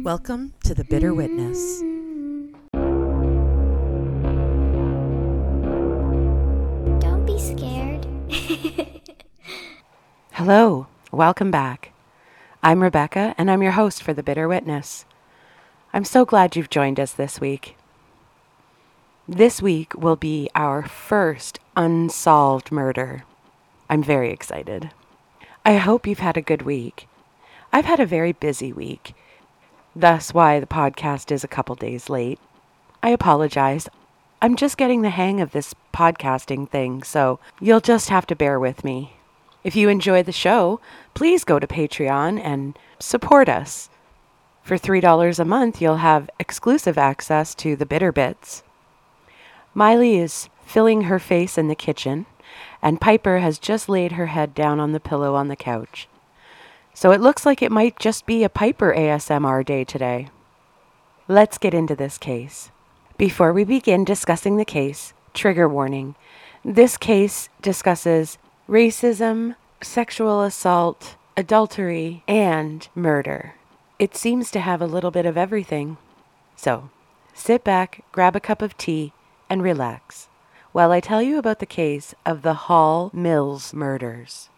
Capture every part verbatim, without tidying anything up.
Welcome to The Bitter Witness. Don't be scared. Hello, welcome back. I'm Rebecca, and I'm your host for The Bitter Witness. I'm so glad you've joined us this week. This week will be our first unsolved murder. I'm very excited. I hope you've had a good week. I've had a very busy week. Thus why the podcast is a couple days late. I apologize. I'm just getting the hang of this podcasting thing, so you'll just have to bear with me. If you enjoy the show, please go to Patreon and support us. For three dollars a month, you'll have exclusive access to the Bitter Bits. Miley is filling her face in the kitchen, and Piper has just laid her head down on the pillow on the couch. So it looks like it might just be a Piper A S M R day today. Let's get into this case. Before we begin discussing the case, trigger warning. This case discusses racism, sexual assault, adultery, and murder. It seems to have a little bit of everything. So, sit back, grab a cup of tea, and relax while I tell you about the case of the Hall Mills murders.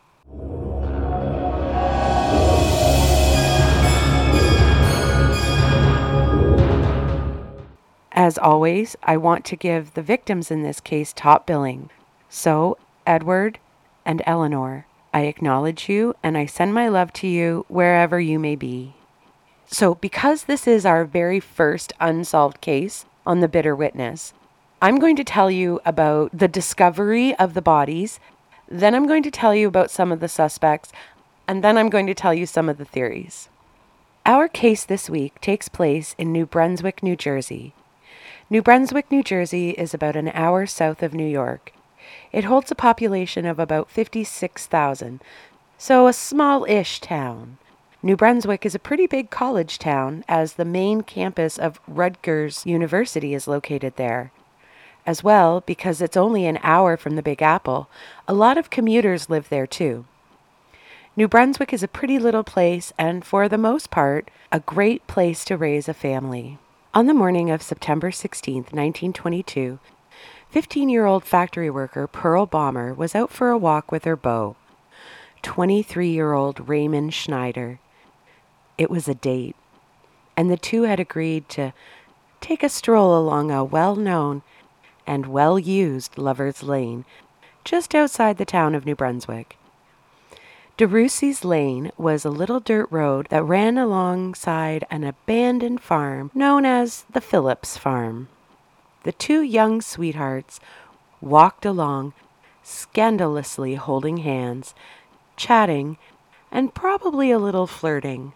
As always, I want to give the victims in this case top billing. So, Edward and Eleanor, I acknowledge you and I send my love to you wherever you may be. So, because this is our very first unsolved case on The Bitter Witness, I'm going to tell you about the discovery of the bodies, then I'm going to tell you about some of the suspects, and then I'm going to tell you some of the theories. Our case this week takes place in New Brunswick, New Jersey. New Brunswick, New Jersey is about an hour south of New York. It holds a population of about fifty-six thousand, so a small-ish town. New Brunswick is a pretty big college town, as the main campus of Rutgers University is located there. As well, because it's only an hour from the Big Apple, a lot of commuters live there too. New Brunswick is a pretty little place and, for the most part, a great place to raise a family. On the morning of September sixteenth, nineteen twenty-two, fifteen-year-old factory worker Pearl Baumer was out for a walk with her beau, twenty-three-year-old Raymond Schneider. It was a date, and the two had agreed to take a stroll along a well-known and well-used lover's lane just outside the town of New Brunswick. DeRussey's Lane was a little dirt road that ran alongside an abandoned farm known as the Phillips Farm. The two young sweethearts walked along, scandalously holding hands, chatting, and probably a little flirting.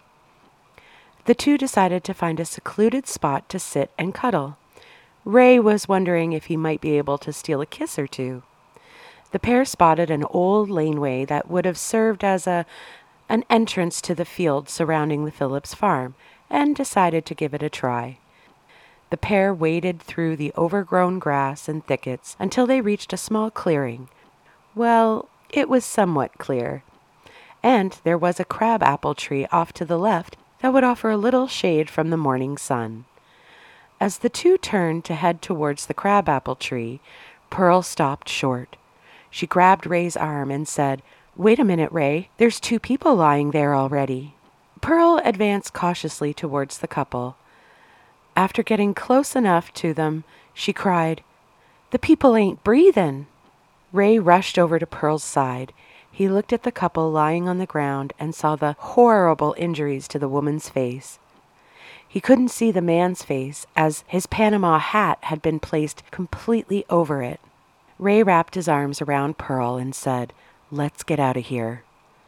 The two decided to find a secluded spot to sit and cuddle. Ray was wondering if he might be able to steal a kiss or two. The pair spotted an old laneway that would have served as a an entrance to the field surrounding the Phillips farm, and decided to give it a try. The pair waded through the overgrown grass and thickets until they reached a small clearing. Well, it was somewhat clear, and there was a crab-apple tree off to the left that would offer a little shade from the morning sun. As the two turned to head towards the crab-apple tree, Pearl stopped short. She grabbed Ray's arm and said, "Wait a minute, Ray. There's two people lying there already." Pearl advanced cautiously towards the couple. After getting close enough to them, she cried, "The people ain't breathin'." Ray rushed over to Pearl's side. He looked at the couple lying on the ground and saw the horrible injuries to the woman's face. He couldn't see the man's face, as his Panama hat had been placed completely over it. Ray wrapped his arms around Pearl and said, "Let's get out of here."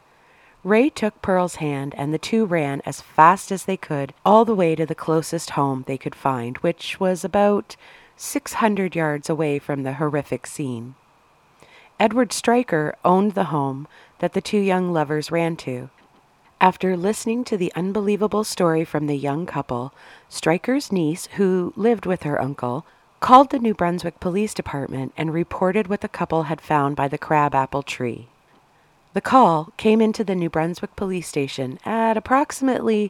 Ray took Pearl's hand, and the two ran as fast as they could all the way to the closest home they could find, which was about six hundred yards away from the horrific scene. Edward Stryker owned the home that the two young lovers ran to. After listening to the unbelievable story from the young couple, Stryker's niece, who lived with her uncle, called the New Brunswick Police Department and reported what the couple had found by the crab-apple tree. The call came into the New Brunswick Police Station at approximately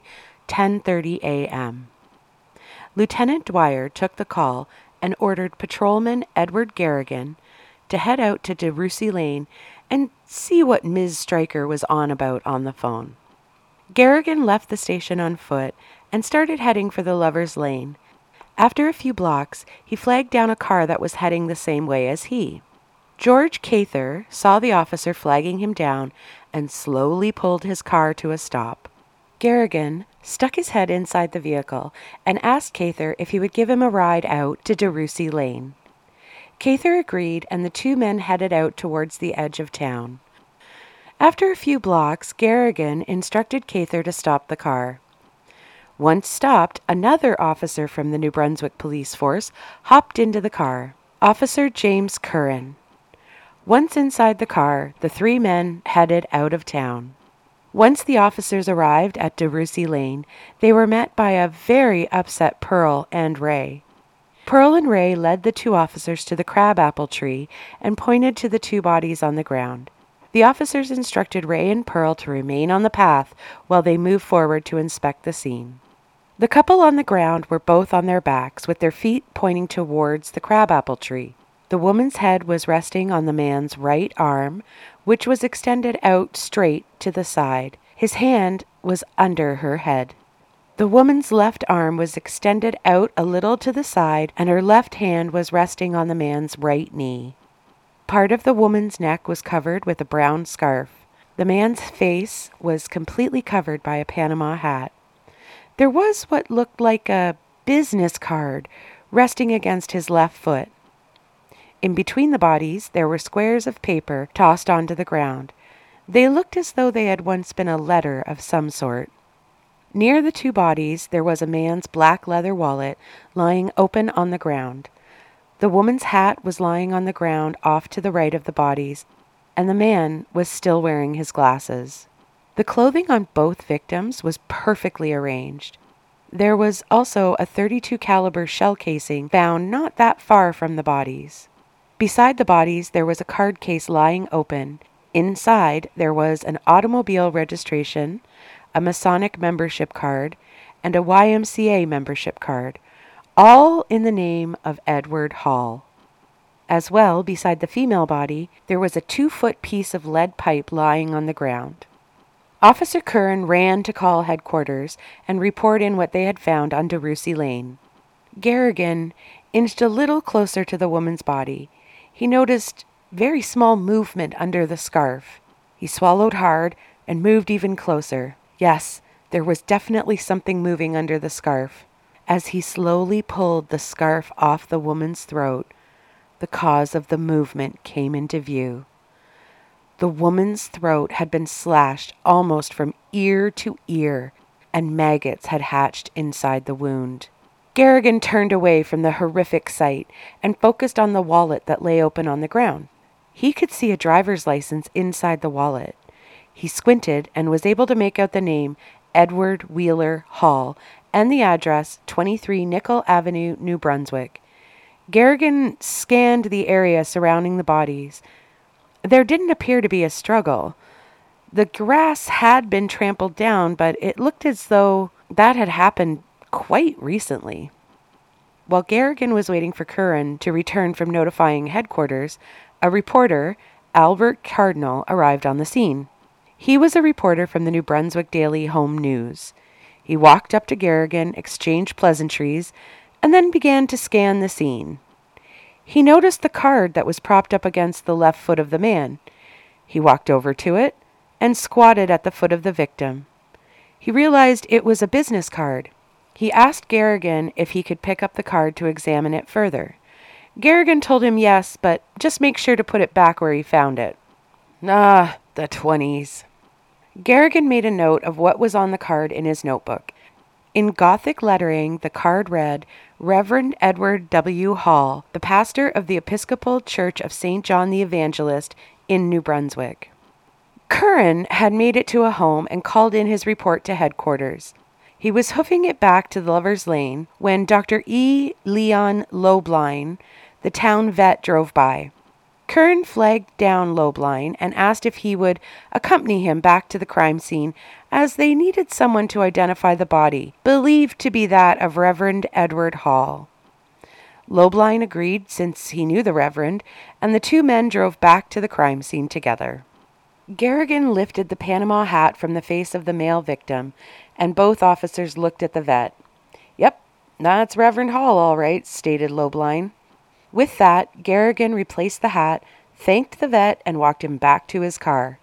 ten thirty a.m. Lieutenant Dwyer took the call and ordered Patrolman Edward Garrigan to head out to DeRussy Lane and see what Miz Stryker was on about on the phone. Garrigan left the station on foot and started heading for the Lover's Lane. After a few blocks, he flagged down a car that was heading the same way as he. George Cather saw the officer flagging him down and slowly pulled his car to a stop. Garrigan stuck his head inside the vehicle and asked Cather if he would give him a ride out to DeRussy Lane. Cather agreed, and the two men headed out towards the edge of town. After a few blocks, Garrigan instructed Cather to stop the car. Once stopped, another officer from the New Brunswick police force hopped into the car, Officer James Curran. Once inside the car, the three men headed out of town. Once the officers arrived at DeRussy Lane, they were met by a very upset Pearl and Ray. Pearl and Ray led the two officers to the crabapple tree and pointed to the two bodies on the ground. The officers instructed Ray and Pearl to remain on the path while they moved forward to inspect the scene. The couple on the ground were both on their backs, with their feet pointing towards the crabapple tree. The woman's head was resting on the man's right arm, which was extended out straight to the side. His hand was under her head. The woman's left arm was extended out a little to the side, and her left hand was resting on the man's right knee. Part of the woman's neck was covered with a brown scarf. The man's face was completely covered by a Panama hat. There was what looked like a business card resting against his left foot. In between the bodies, there were squares of paper tossed onto the ground. They looked as though they had once been a letter of some sort. Near the two bodies, there was a man's black leather wallet lying open on the ground. The woman's hat was lying on the ground off to the right of the bodies, and the man was still wearing his glasses. The clothing on both victims was perfectly arranged. There was also a thirty-two caliber shell casing found not that far from the bodies. Beside the bodies, there was a card case lying open. Inside, there was an automobile registration, a Masonic membership card, and a Y M C A membership card, all in the name of Edward Hall. As well, beside the female body, there was a two-foot piece of lead pipe lying on the ground. Officer Curran ran to call headquarters and report in what they had found on DeRussy Lane. Garrigan inched a little closer to the woman's body. He noticed very small movement under the scarf. He swallowed hard and moved even closer. Yes, there was definitely something moving under the scarf. As he slowly pulled the scarf off the woman's throat, the cause of the movement came into view. The woman's throat had been slashed almost from ear to ear, and maggots had hatched inside the wound. Garrigan turned away from the horrific sight and focused on the wallet that lay open on the ground. He could see a driver's license inside the wallet. He squinted and was able to make out the name Edward Wheeler Hall and the address twenty-three Nickel Avenue, New Brunswick. Garrigan scanned the area surrounding the bodies. There didn't appear to be a struggle. The grass had been trampled down, but it looked as though that had happened quite recently. While Garrigan was waiting for Curran to return from notifying headquarters, a reporter, Albert Cardinal, arrived on the scene. He was a reporter from the New Brunswick Daily Home News. He walked up to Garrigan, exchanged pleasantries, and then began to scan the scene. He noticed the card that was propped up against the left foot of the man. He walked over to it and squatted at the foot of the victim. He realized it was a business card. He asked Garrigan if he could pick up the card to examine it further. Garrigan told him yes, but just make sure to put it back where he found it. Ah, the twenties. Garrigan made a note of what was on the card in his notebook. In Gothic lettering, the card read, Reverend Edward W. Hall, the pastor of the Episcopal Church of Saint John the Evangelist in New Brunswick. Curran had made it to a home and called in his report to headquarters. He was hoofing it back to the Lover's Lane when Doctor E. Leon Lobline, the town vet, drove by. Kern flagged down Lobline and asked if he would accompany him back to the crime scene, as they needed someone to identify the body, believed to be that of Reverend Edward Hall. Lobline agreed, since he knew the Reverend, and the two men drove back to the crime scene together. Garrigan lifted the Panama hat from the face of the male victim, and both officers looked at the vet. "Yep, that's Reverend Hall, all right," stated Lobline. With that, Garrigan replaced the hat, thanked the vet, and walked him back to his car.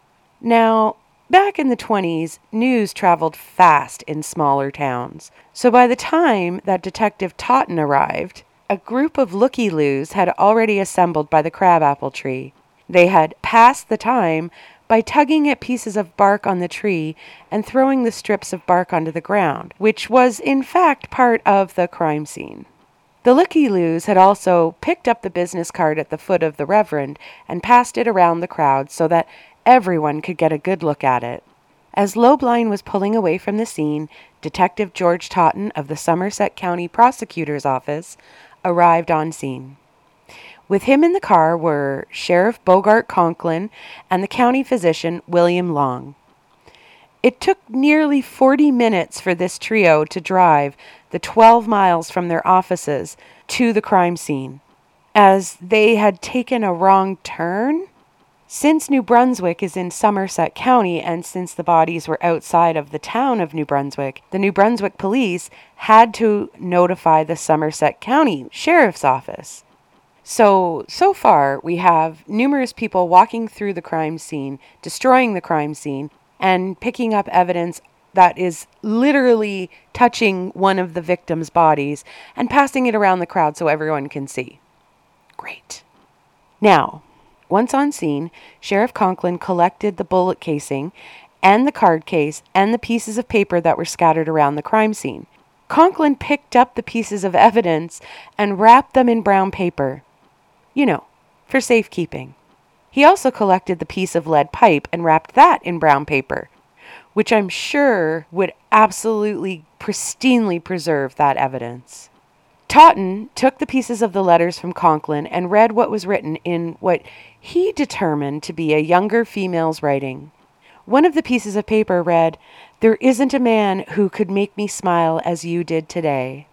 Now, back in the twenties, news traveled fast in smaller towns. So by the time that Detective Totten arrived, a group of looky-loos had already assembled by the crabapple tree. They had passed the time by tugging at pieces of bark on the tree and throwing the strips of bark onto the ground, which was in fact part of the crime scene. The looky-loos had also picked up the business card at the foot of the Reverend and passed it around the crowd so that everyone could get a good look at it. As Lobline was pulling away from the scene, Detective George Totten of the Somerset County Prosecutor's Office arrived on scene. With him in the car were Sheriff Bogart Conklin and the county physician William Long. It took nearly forty minutes for this trio to drive the twelve miles from their offices to the crime scene, as they had taken a wrong turn. Since New Brunswick is in Somerset County, and since the bodies were outside of the town of New Brunswick, the New Brunswick police had to notify the Somerset County Sheriff's Office. So, so far, we have numerous people walking through the crime scene, destroying the crime scene, and picking up evidence that is literally touching one of the victim's bodies and passing it around the crowd so everyone can see. Great. Now, once on scene, Sheriff Conklin collected the bullet casing and the card case and the pieces of paper that were scattered around the crime scene. Conklin picked up the pieces of evidence and wrapped them in brown paper. You know, for safekeeping. He also collected the piece of lead pipe and wrapped that in brown paper, which I'm sure would absolutely pristinely preserve that evidence. Totten took the pieces of the letters from Conklin and read what was written in what he determined to be a younger female's writing. One of the pieces of paper read, "There isn't a man who could make me smile as you did today."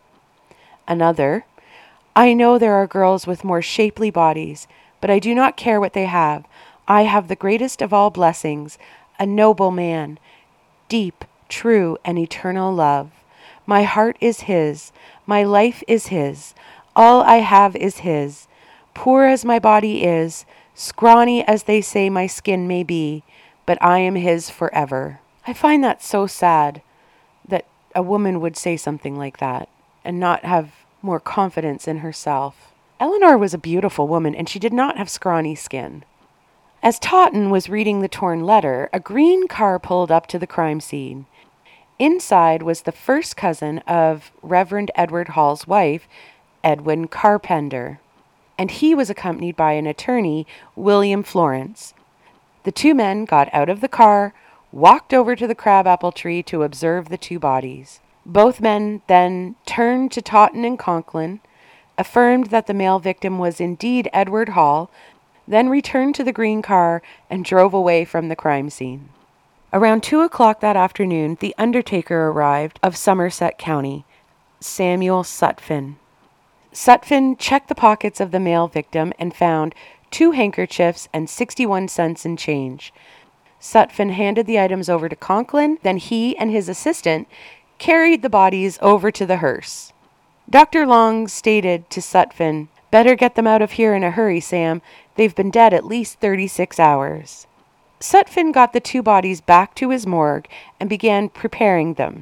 Another, "I know there are girls with more shapely bodies, but I do not care what they have. I have the greatest of all blessings, a noble man, deep, true, and eternal love. My heart is his, my life is his, all I have is his. Poor as my body is, scrawny as they say my skin may be, but I am his forever." I find that so sad that a woman would say something like that and not have more confidence in herself. Eleanor was a beautiful woman, and she did not have scrawny skin. As Totten was reading the torn letter, a green car pulled up to the crime scene. Inside was the first cousin of Reverend Edward Hall's wife, Edwin Carpenter, and he was accompanied by an attorney, William Florence. The two men got out of the car, walked over to the crabapple tree to observe the two bodies. Both men then turned to Totten and Conklin, affirmed that the male victim was indeed Edward Hall, then returned to the green car and drove away from the crime scene. Around two o'clock that afternoon, the undertaker arrived of Somerset County, Samuel Sutphin. Sutphin checked the pockets of the male victim and found two handkerchiefs and sixty-one cents in change. Sutphin handed the items over to Conklin, then he and his assistant carried the bodies over to the hearse. Doctor Long stated to Sutphin, "Better get them out of here in a hurry, Sam. They've been dead at least thirty-six hours. Sutphin got the two bodies back to his morgue and began preparing them.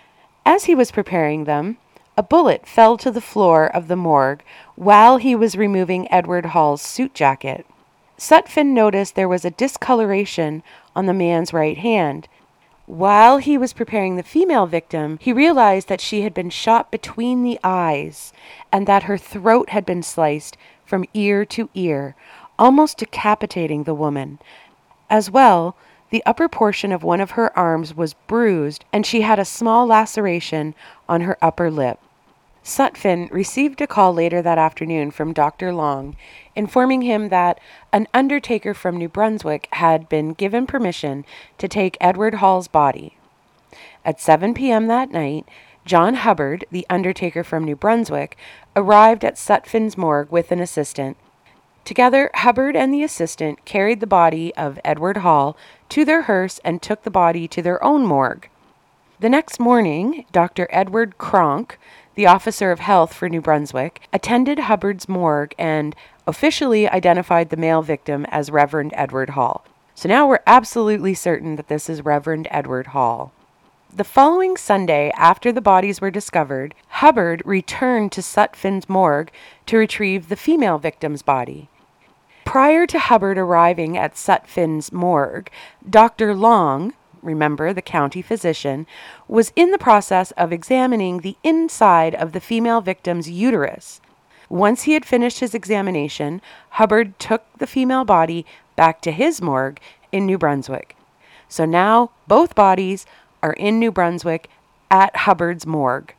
As he was preparing them, a bullet fell to the floor of the morgue while he was removing Edward Hall's suit jacket. Sutphin noticed there was a discoloration on the man's right hand. While he was preparing the female victim, he realized that she had been shot between the eyes and that her throat had been sliced from ear to ear, almost decapitating the woman. As well, the upper portion of one of her arms was bruised and she had a small laceration on her upper lip. Sutphin received a call later that afternoon from Doctor Long, informing him that an undertaker from New Brunswick had been given permission to take Edward Hall's body. At seven p.m. that night, John Hubbard, the undertaker from New Brunswick, arrived at Sutphin's morgue with an assistant. Together, Hubbard and the assistant carried the body of Edward Hall to their hearse and took the body to their own morgue. The next morning, Doctor Edward Kronk, the officer of health for New Brunswick, attended Hubbard's morgue and officially identified the male victim as Reverend Edward Hall. So now we're absolutely certain that this is Reverend Edward Hall. The following Sunday, after the bodies were discovered, Hubbard returned to Sutphin's morgue to retrieve the female victim's body. Prior to Hubbard arriving at Sutphin's morgue, Doctor Long, remember the county physician, was in the process of examining the inside of the female victim's uterus. Once he had finished his examination, Hubbard took the female body back to his morgue in New Brunswick. So now both bodies are in New Brunswick at Hubbard's morgue.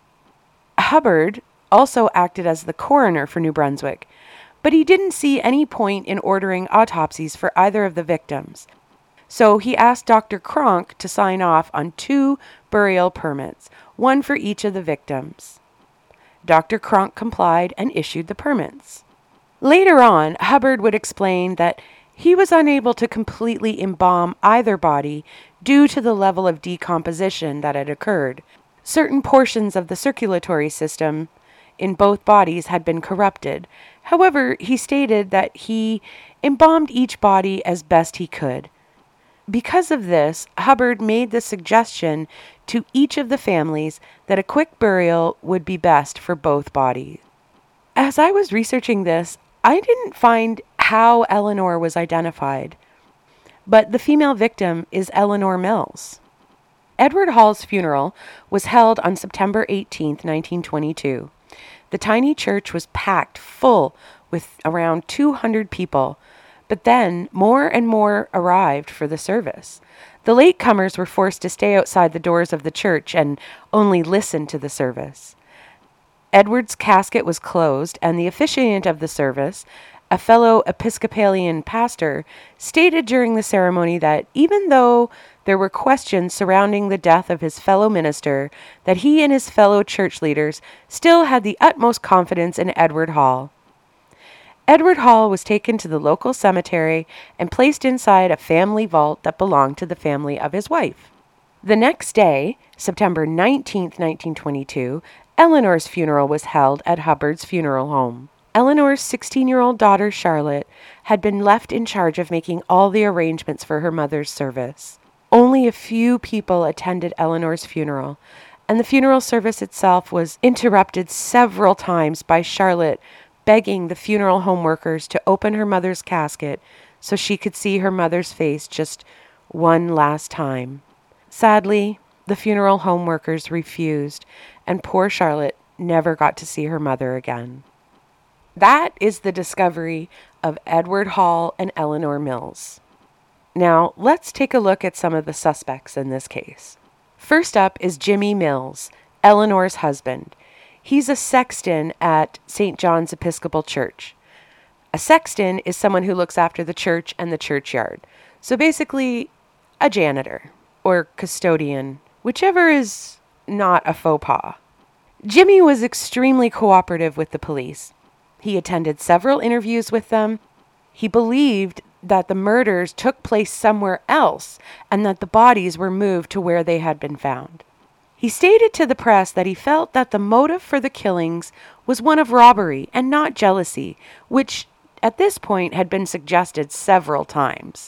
Hubbard also acted as the coroner for New Brunswick, but he didn't see any point in ordering autopsies for either of the victims. So he asked Doctor Kronk to sign off on two burial permits, one for each of the victims. Doctor Kronk complied and issued the permits. Later on, Hubbard would explain that he was unable to completely embalm either body due to the level of decomposition that had occurred. Certain portions of the circulatory system in both bodies had been corrupted. However, he stated that he embalmed each body as best he could. Because of this, Hubbard made the suggestion to each of the families that a quick burial would be best for both bodies. As I was researching this, I didn't find how Eleanor was identified, but the female victim is Eleanor Mills. Edward Hall's funeral was held on September eighteenth, nineteen twenty-two. The tiny church was packed full with around two hundred people. But then more and more arrived for the service. The latecomers were forced to stay outside the doors of the church and only listen to the service. Edward's casket was closed, and the officiant of the service, a fellow Episcopalian pastor, stated during the ceremony that even though there were questions surrounding the death of his fellow minister, that he and his fellow church leaders still had the utmost confidence in Edward Hall. Edward Hall was taken to the local cemetery and placed inside a family vault that belonged to the family of his wife. The next day, September nineteenth, nineteen twenty-two, Eleanor's funeral was held at Hubbard's funeral home. Eleanor's sixteen-year-old daughter, Charlotte, had been left in charge of making all the arrangements for her mother's service. Only a few people attended Eleanor's funeral, and the funeral service itself was interrupted several times by Charlotte begging the funeral home workers to open her mother's casket so she could see her mother's face just one last time. Sadly, the funeral home workers refused, and poor Charlotte never got to see her mother again. That is the discovery of Edward Hall and Eleanor Mills. Now, let's take a look at some of the suspects in this case. First up is Jimmy Mills, Eleanor's husband. He's a sexton at Saint John's Episcopal Church. A sexton is someone who looks after the church and the churchyard. So basically, a janitor or custodian, whichever is not a faux pas. Jimmy was extremely cooperative with the police. He attended several interviews with them. He believed that the murders took place somewhere else and that the bodies were moved to where they had been found. He stated to the press that he felt that the motive for the killings was one of robbery and not jealousy, which at this point had been suggested several times.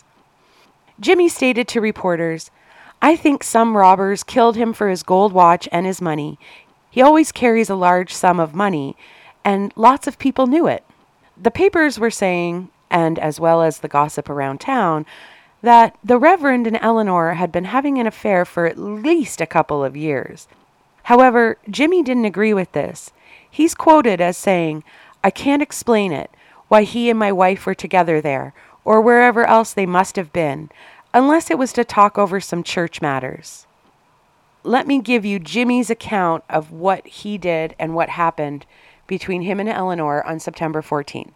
Jimmy stated to reporters, "I think some robbers killed him for his gold watch and his money. He always carries a large sum of money, and lots of people knew it." The papers were saying, and as well as the gossip around town, that the Reverend and Eleanor had been having an affair for at least a couple of years. However, Jimmy didn't agree with this. He's quoted as saying, "I can't explain it, why he and my wife were together there, or wherever else they must have been, unless it was to talk over some church matters." let me give you Jimmy's account of what he did and what happened between him and Eleanor on September fourteenth.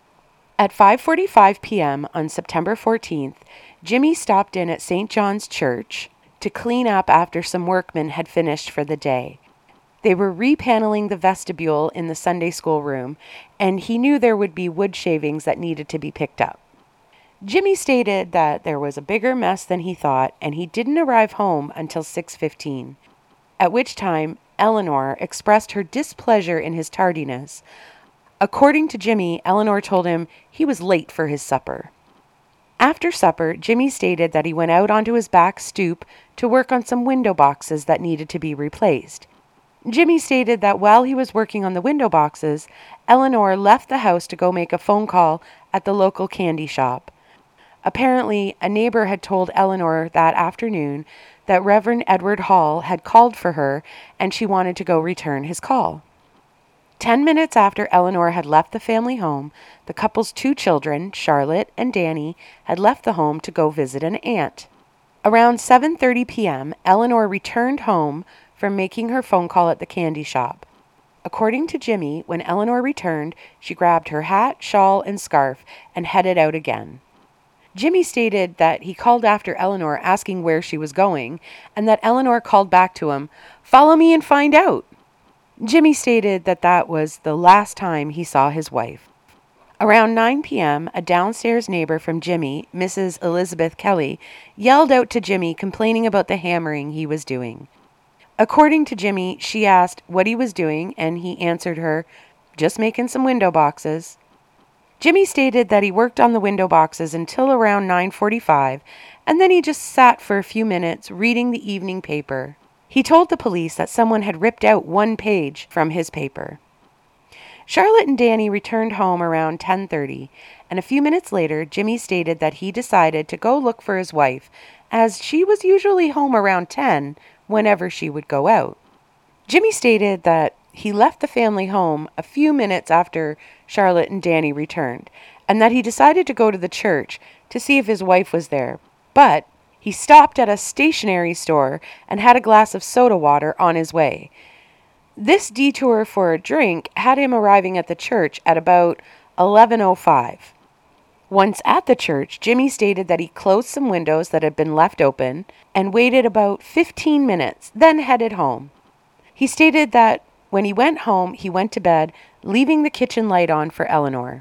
At five forty-five p.m. on September fourteenth, Jimmy stopped in at Saint John's Church to clean up after some workmen had finished for the day. They were repaneling the vestibule in the Sunday school room, and he knew there would be wood shavings that needed to be picked up. Jimmy stated that there was a bigger mess than he thought, and he didn't arrive home until six fifteen, at which time Eleanor expressed her displeasure in his tardiness. According to Jimmy, Eleanor told him he was late for his supper. After supper, Jimmy stated that he went out onto his back stoop to work on some window boxes that needed to be replaced. Jimmy stated that while he was working on the window boxes, Eleanor left the house to go make a phone call at the local candy shop. Apparently, a neighbor had told Eleanor that afternoon that Reverend Edward Hall had called for her and she wanted to go return his call. Ten minutes after Eleanor had left the family home, the couple's two children, Charlotte and Danny, had left the home to go visit an aunt. Around seven thirty p.m., Eleanor returned home from making her phone call at the candy shop. According to Jimmy, when Eleanor returned, she grabbed her hat, shawl, and scarf and headed out again. Jimmy stated that he called after Eleanor asking where she was going, and that Eleanor called back to him, "Follow me and find out." Jimmy stated that that was the last time he saw his wife. Around nine p.m., a downstairs neighbor from Jimmy, Missus Elizabeth Kelly, yelled out to Jimmy complaining about the hammering he was doing. According to Jimmy, she asked what he was doing, and he answered her, "Just making some window boxes." Jimmy stated that he worked on the window boxes until around nine forty-five, and then he just sat for a few minutes reading the evening paper. He told the police that someone had ripped out one page from his paper. Charlotte and Danny returned home around ten thirty, and a few minutes later, Jimmy stated that he decided to go look for his wife, as she was usually home around ten whenever she would go out. Jimmy stated that he left the family home a few minutes after Charlotte and Danny returned, and that he decided to go to the church to see if his wife was there, but he stopped at a stationery store and had a glass of soda water on his way. This detour for a drink had him arriving at the church at about eleven oh five. Once at the church, Jimmy stated that he closed some windows that had been left open and waited about fifteen minutes, then headed home. He stated that when he went home, he went to bed, leaving the kitchen light on for Eleanor.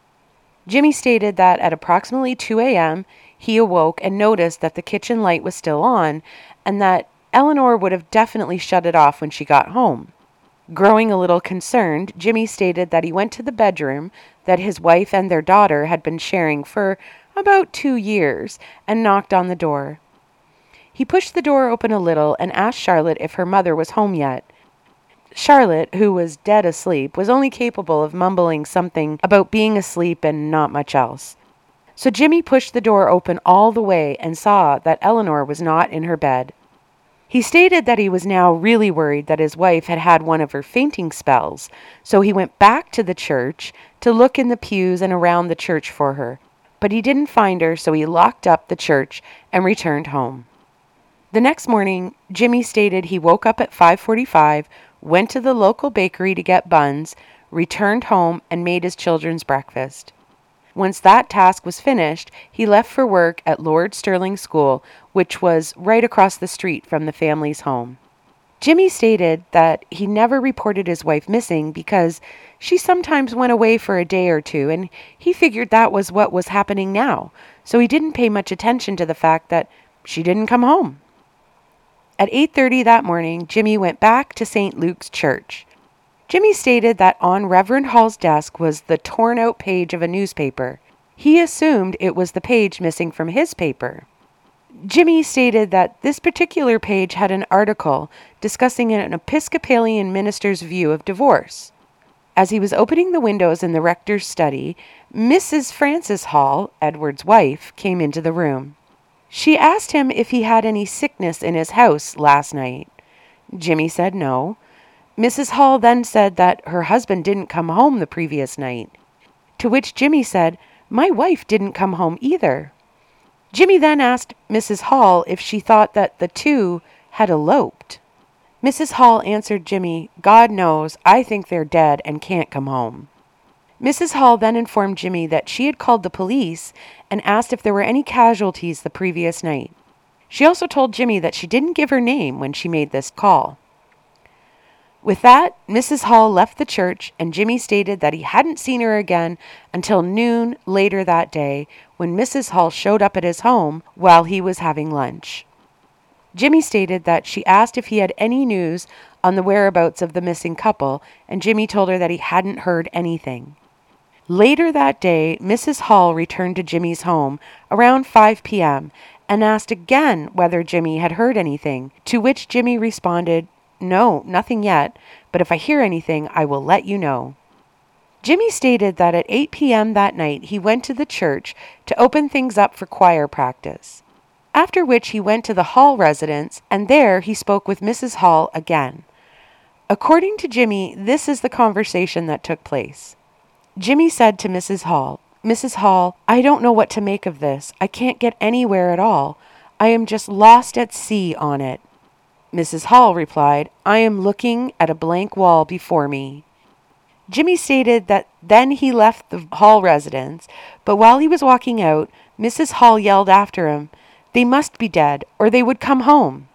Jimmy stated that at approximately two a.m., he awoke and noticed that the kitchen light was still on and that Eleanor would have definitely shut it off when she got home. Growing a little concerned, Jimmy stated that he went to the bedroom that his wife and their daughter had been sharing for about two years and knocked on the door. He pushed the door open a little and asked Charlotte if her mother was home yet. Charlotte, who was dead asleep, was only capable of mumbling something about being asleep and not much else. So Jimmy pushed the door open all the way and saw that Eleanor was not in her bed. He stated that he was now really worried that his wife had had one of her fainting spells, so he went back to the church to look in the pews and around the church for her. But he didn't find her, so he locked up the church and returned home. The next morning, Jimmy stated he woke up at five forty-five, went to the local bakery to get buns, returned home, and made his children's breakfast. Once that task was finished, he left for work at Lord Sterling School, which was right across the street from the family's home. Jimmy stated that he never reported his wife missing because she sometimes went away for a day or two, and he figured that was what was happening now, so he didn't pay much attention to the fact that she didn't come home. At eight thirty that morning, Jimmy went back to Saint Luke's Church. Jimmy stated that on Reverend Hall's desk was the torn-out page of a newspaper. He assumed it was the page missing from his paper. Jimmy stated that this particular page had an article discussing an Episcopalian minister's view of divorce. As he was opening the windows in the rector's study, Missus Frances Hall, Edward's wife, came into the room. She asked him if he had any sickness in his house last night. Jimmy said no. Missus Hall then said that her husband didn't come home the previous night, to which Jimmy said, "My wife didn't come home either." Jimmy then asked Missus Hall if she thought that the two had eloped. Missus Hall answered Jimmy, "God knows, I think they're dead and can't come home." Missus Hall then informed Jimmy that she had called the police and asked if there were any casualties the previous night. She also told Jimmy that she didn't give her name when she made this call. With that, Missus Hall left the church, and Jimmy stated that he hadn't seen her again until noon later that day, when Missus Hall showed up at his home while he was having lunch. Jimmy stated that she asked if he had any news on the whereabouts of the missing couple, and Jimmy told her that he hadn't heard anything. Later that day, Missus Hall returned to Jimmy's home around five p.m. and asked again whether Jimmy had heard anything, to which Jimmy responded, "No, nothing yet, but if I hear anything, I will let you know." Jimmy stated that at eight p.m. that night he went to the church to open things up for choir practice, after which he went to the Hall residence, and there he spoke with Missus Hall again. According to Jimmy, this is the conversation that took place. Jimmy said to Missus Hall, "Missus Hall, I don't know what to make of this. I can't get anywhere at all. I am just lost at sea on it." Missus Hall replied, "I am looking at a blank wall before me." Jimmy stated that then he left the Hall residence, but while he was walking out, Missus Hall yelled after him, "They must be dead, or they would come home."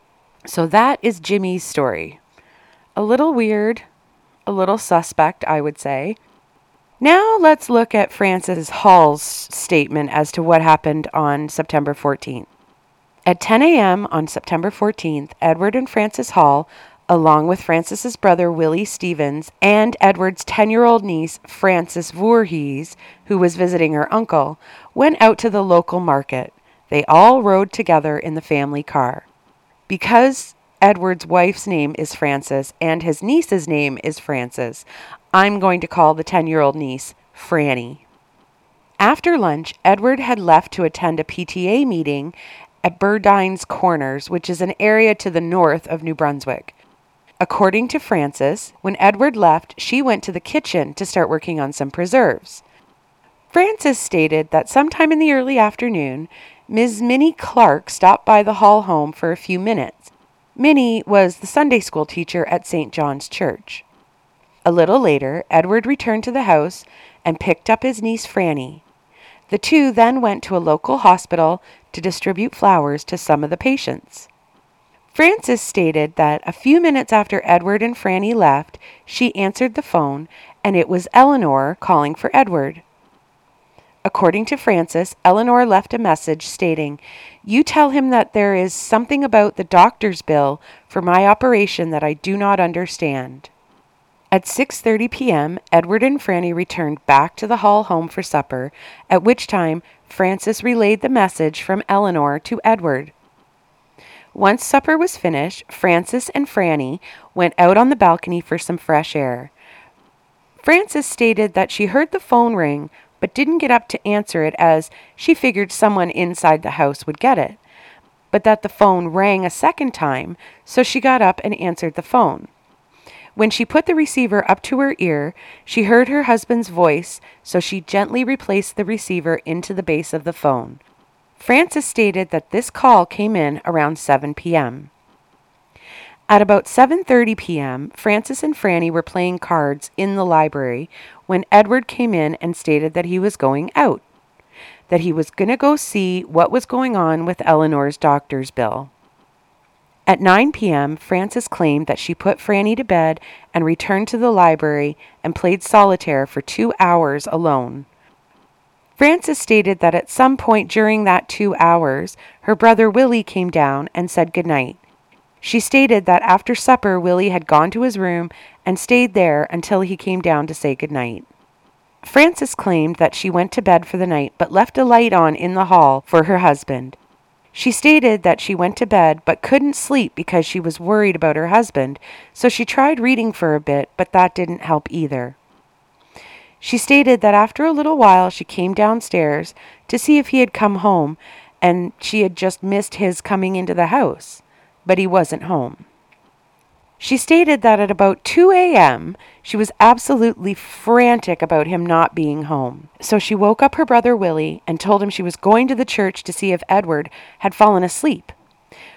So that is Jimmy's story. A little weird, a little suspect, I would say. Now let's look at Frances Hall's statement as to what happened on September fourteenth. At ten a.m. on September fourteenth, Edward and Frances Hall, along with Frances's brother Willie Stevens and Edward's ten-year-old niece Frances Voorhees, who was visiting her uncle, went out to the local market. They all rode together in the family car. Because Edward's wife's name is Frances and his niece's name is Frances, I'm going to call the ten-year-old niece Franny. After lunch, Edward had left to attend a P T A meeting at Burdine's Corners, which is an area to the north of New Brunswick. According to Frances, when Edward left, she went to the kitchen to start working on some preserves. Frances stated that sometime in the early afternoon, Miz Minnie Clark stopped by the Hall home for a few minutes. Minnie was the Sunday school teacher at Saint John's Church. A little later, Edward returned to the house and picked up his niece Franny. The two then went to a local hospital to distribute flowers to some of the patients. Frances stated that a few minutes after Edward and Franny left, she answered the phone, and it was Eleanor calling for Edward. According to Frances, Eleanor left a message stating, "You tell him that there is something about the doctor's bill for my operation that I do not understand." At six thirty p.m., Edward and Franny returned back to the Hall home for supper, at which time Frances relayed the message from Eleanor to Edward. Once supper was finished, Frances and Franny went out on the balcony for some fresh air. Frances stated that she heard the phone ring, but didn't get up to answer it as she figured someone inside the house would get it, but that the phone rang a second time, so she got up and answered the phone. When she put the receiver up to her ear, she heard her husband's voice, so she gently replaced the receiver into the base of the phone. Frances stated that this call came in around seven p.m. At about seven thirty p.m., Frances and Franny were playing cards in the library when Edward came in and stated that he was going out, that he was going to go see what was going on with Eleanor's doctor's bill. At nine p.m., Frances claimed that she put Franny to bed and returned to the library and played solitaire for two hours alone. Frances stated that at some point during that two hours, her brother Willie came down and said goodnight. She stated that after supper, Willie had gone to his room and stayed there until he came down to say goodnight. Frances claimed that she went to bed for the night but left a light on in the hall for her husband. She stated that she went to bed but couldn't sleep because she was worried about her husband, so she tried reading for a bit, but that didn't help either. She stated that after a little while she came downstairs to see if he had come home, and she had just missed his coming into the house, but he wasn't home. She stated that at about two a.m., she was absolutely frantic about him not being home. So she woke up her brother Willie and told him she was going to the church to see if Edward had fallen asleep.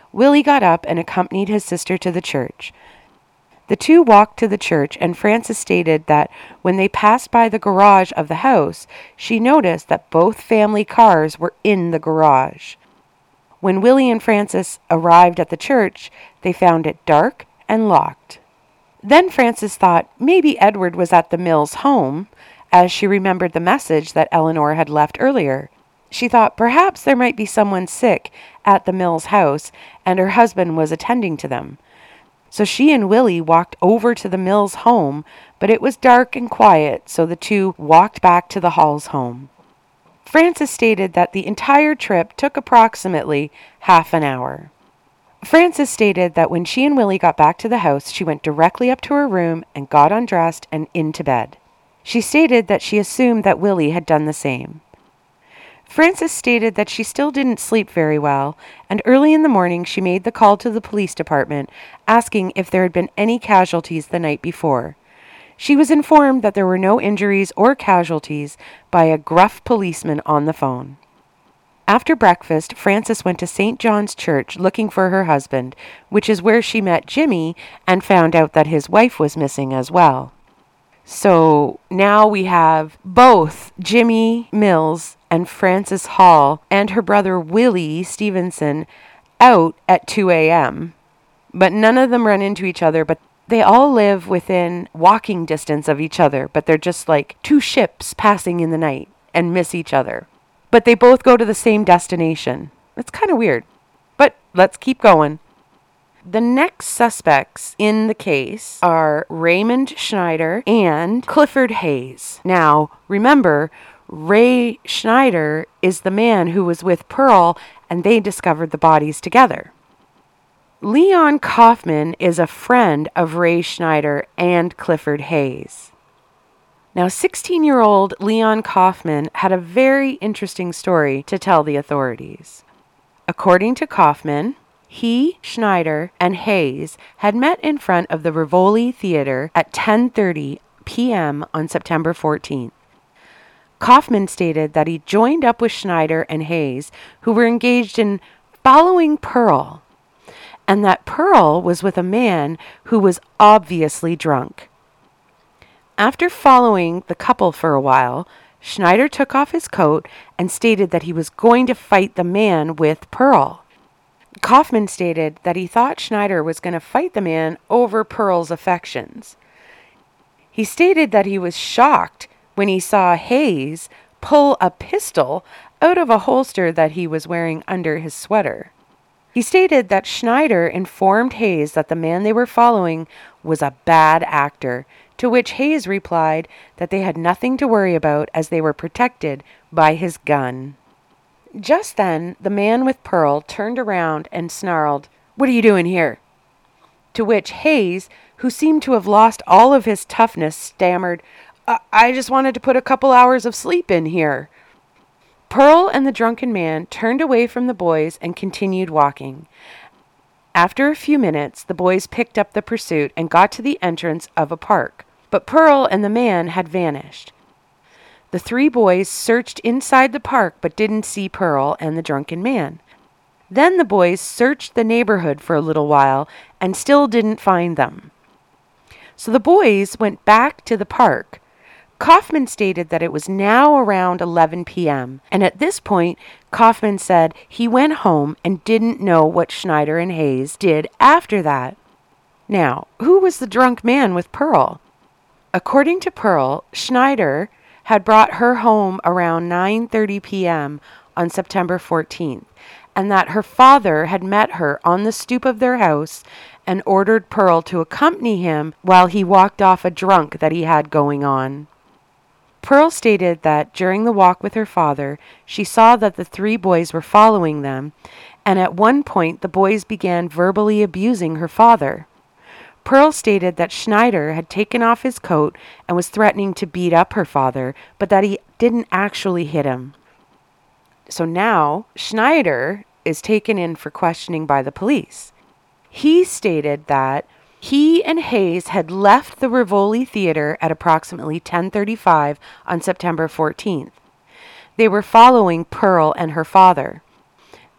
Willie got up and accompanied his sister to the church. The two walked to the church, and Frances stated that when they passed by the garage of the house, she noticed that both family cars were in the garage. When Willie and Frances arrived at the church, they found it dark and locked. Then Frances thought maybe Edward was at the Mills home, as she remembered the message that Eleanor had left earlier. She thought perhaps there might be someone sick at the Mills house, and her husband was attending to them. So she and Willie walked over to the Mills home, but it was dark and quiet, so the two walked back to the Halls home. Frances stated that the entire trip took approximately half an hour. Frances stated that when she and Willie got back to the house, she went directly up to her room and got undressed and into bed. She stated that she assumed that Willie had done the same. Frances stated that she still didn't sleep very well, and early in the morning she made the call to the police department, asking if there had been any casualties the night before. She was informed that there were no injuries or casualties by a gruff policeman on the phone. After breakfast, Frances went to Saint John's Church looking for her husband, which is where she met Jimmy and found out that his wife was missing as well. So now we have both Jimmy Mills and Frances Hall and her brother Willie Stevenson out at two a.m. But none of them run into each other, but they all live within walking distance of each other, but they're just like two ships passing in the night and miss each other. But they both go to the same destination. It's kind of weird, but let's keep going. The next suspects in the case are Raymond Schneider and Clifford Hayes. Now, remember, Ray Schneider is the man who was with Pearl, and they discovered the bodies together. Leon Kaufman is a friend of Ray Schneider and Clifford Hayes. Now, sixteen-year-old Leon Kaufman had a very interesting story to tell the authorities. According to Kaufman, he, Schneider, and Hayes had met in front of the Rivoli Theater at ten thirty p.m. on September fourteenth. Kaufman stated that he joined up with Schneider and Hayes, who were engaged in following Pearl, and that Pearl was with a man who was obviously drunk. After following the couple for a while, Schneider took off his coat and stated that he was going to fight the man with Pearl. Kaufman stated that he thought Schneider was going to fight the man over Pearl's affections. He stated that he was shocked when he saw Hayes pull a pistol out of a holster that he was wearing under his sweater. He stated that Schneider informed Hayes that the man they were following was a bad actor, to which Hayes replied that they had nothing to worry about as they were protected by his gun. Just then, the man with Pearl turned around and snarled, "What are you doing here?" To which Hayes, who seemed to have lost all of his toughness, stammered, I, I just wanted to put a couple hours of sleep in here. Pearl and the drunken man turned away from the boys and continued walking. After a few minutes, the boys picked up the pursuit and got to the entrance of a park, but Pearl and the man had vanished. The three boys searched inside the park but didn't see Pearl and the drunken man. Then the boys searched the neighborhood for a little while and still didn't find them. So the boys went back to the park. Kaufman stated that it was now around eleven p.m., and at this point, Kaufman said he went home and didn't know what Schneider and Hayes did after that. Now, who was the drunk man with Pearl? According to Pearl, Schneider had brought her home around nine thirty p.m. on September fourteenth, and that her father had met her on the stoop of their house and ordered Pearl to accompany him while he walked off a drunk that he had going on. Pearl stated that during the walk with her father, she saw that the three boys were following them, and at one point the boys began verbally abusing her father. Pearl stated that Schneider had taken off his coat and was threatening to beat up her father, but that he didn't actually hit him. So now, Schneider is taken in for questioning by the police. He stated that he and Hayes had left the Rivoli Theater at approximately ten thirty-five on September fourteenth. They were following Pearl and her father.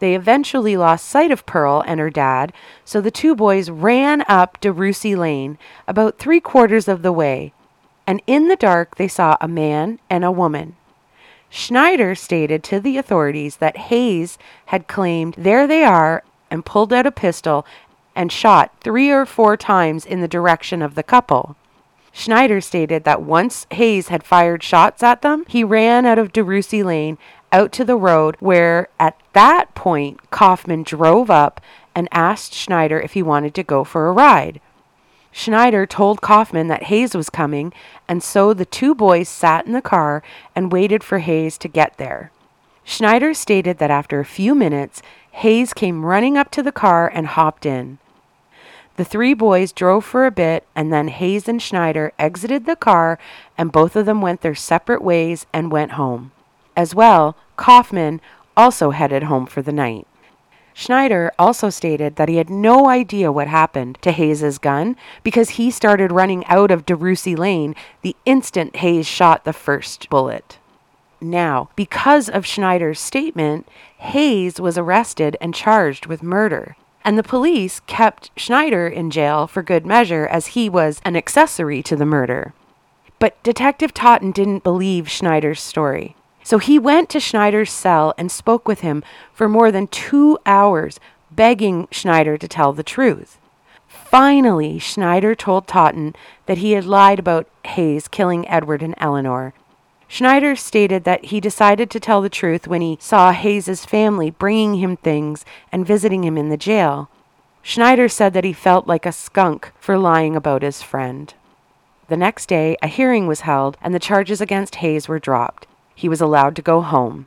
They eventually lost sight of Pearl and her dad, so the two boys ran up DeRussy Lane about three quarters of the way, and in the dark they saw a man and a woman. Schneider stated to the authorities that Hayes had claimed, "There they are," and pulled out a pistol and shot three or four times in the direction of the couple. Schneider stated that once Hayes had fired shots at them, he ran out of DeRussy Lane out to the road, where at that point Kaufman drove up and asked Schneider if he wanted to go for a ride. Schneider told Kaufman that Hayes was coming, and so the two boys sat in the car and waited for Hayes to get there. Schneider stated that after a few minutes, Hayes came running up to the car and hopped in. The three boys drove for a bit, and then Hayes and Schneider exited the car, and both of them went their separate ways and went home. As well, Kaufman also headed home for the night. Schneider also stated that he had no idea what happened to Hayes's gun because he started running out of DeRussy Lane the instant Hayes shot the first bullet. Now, because of Schneider's statement, Hayes was arrested and charged with murder, and the police kept Schneider in jail for good measure as he was an accessory to the murder. But Detective Totten didn't believe Schneider's story. So he went to Schneider's cell and spoke with him for more than two hours, begging Schneider to tell the truth. Finally, Schneider told Totten that he had lied about Hayes killing Edward and Eleanor. Schneider stated that he decided to tell the truth when he saw Hayes's family bringing him things and visiting him in the jail. Schneider said that he felt like a skunk for lying about his friend. The next day, a hearing was held and the charges against Hayes were dropped. He was allowed to go home.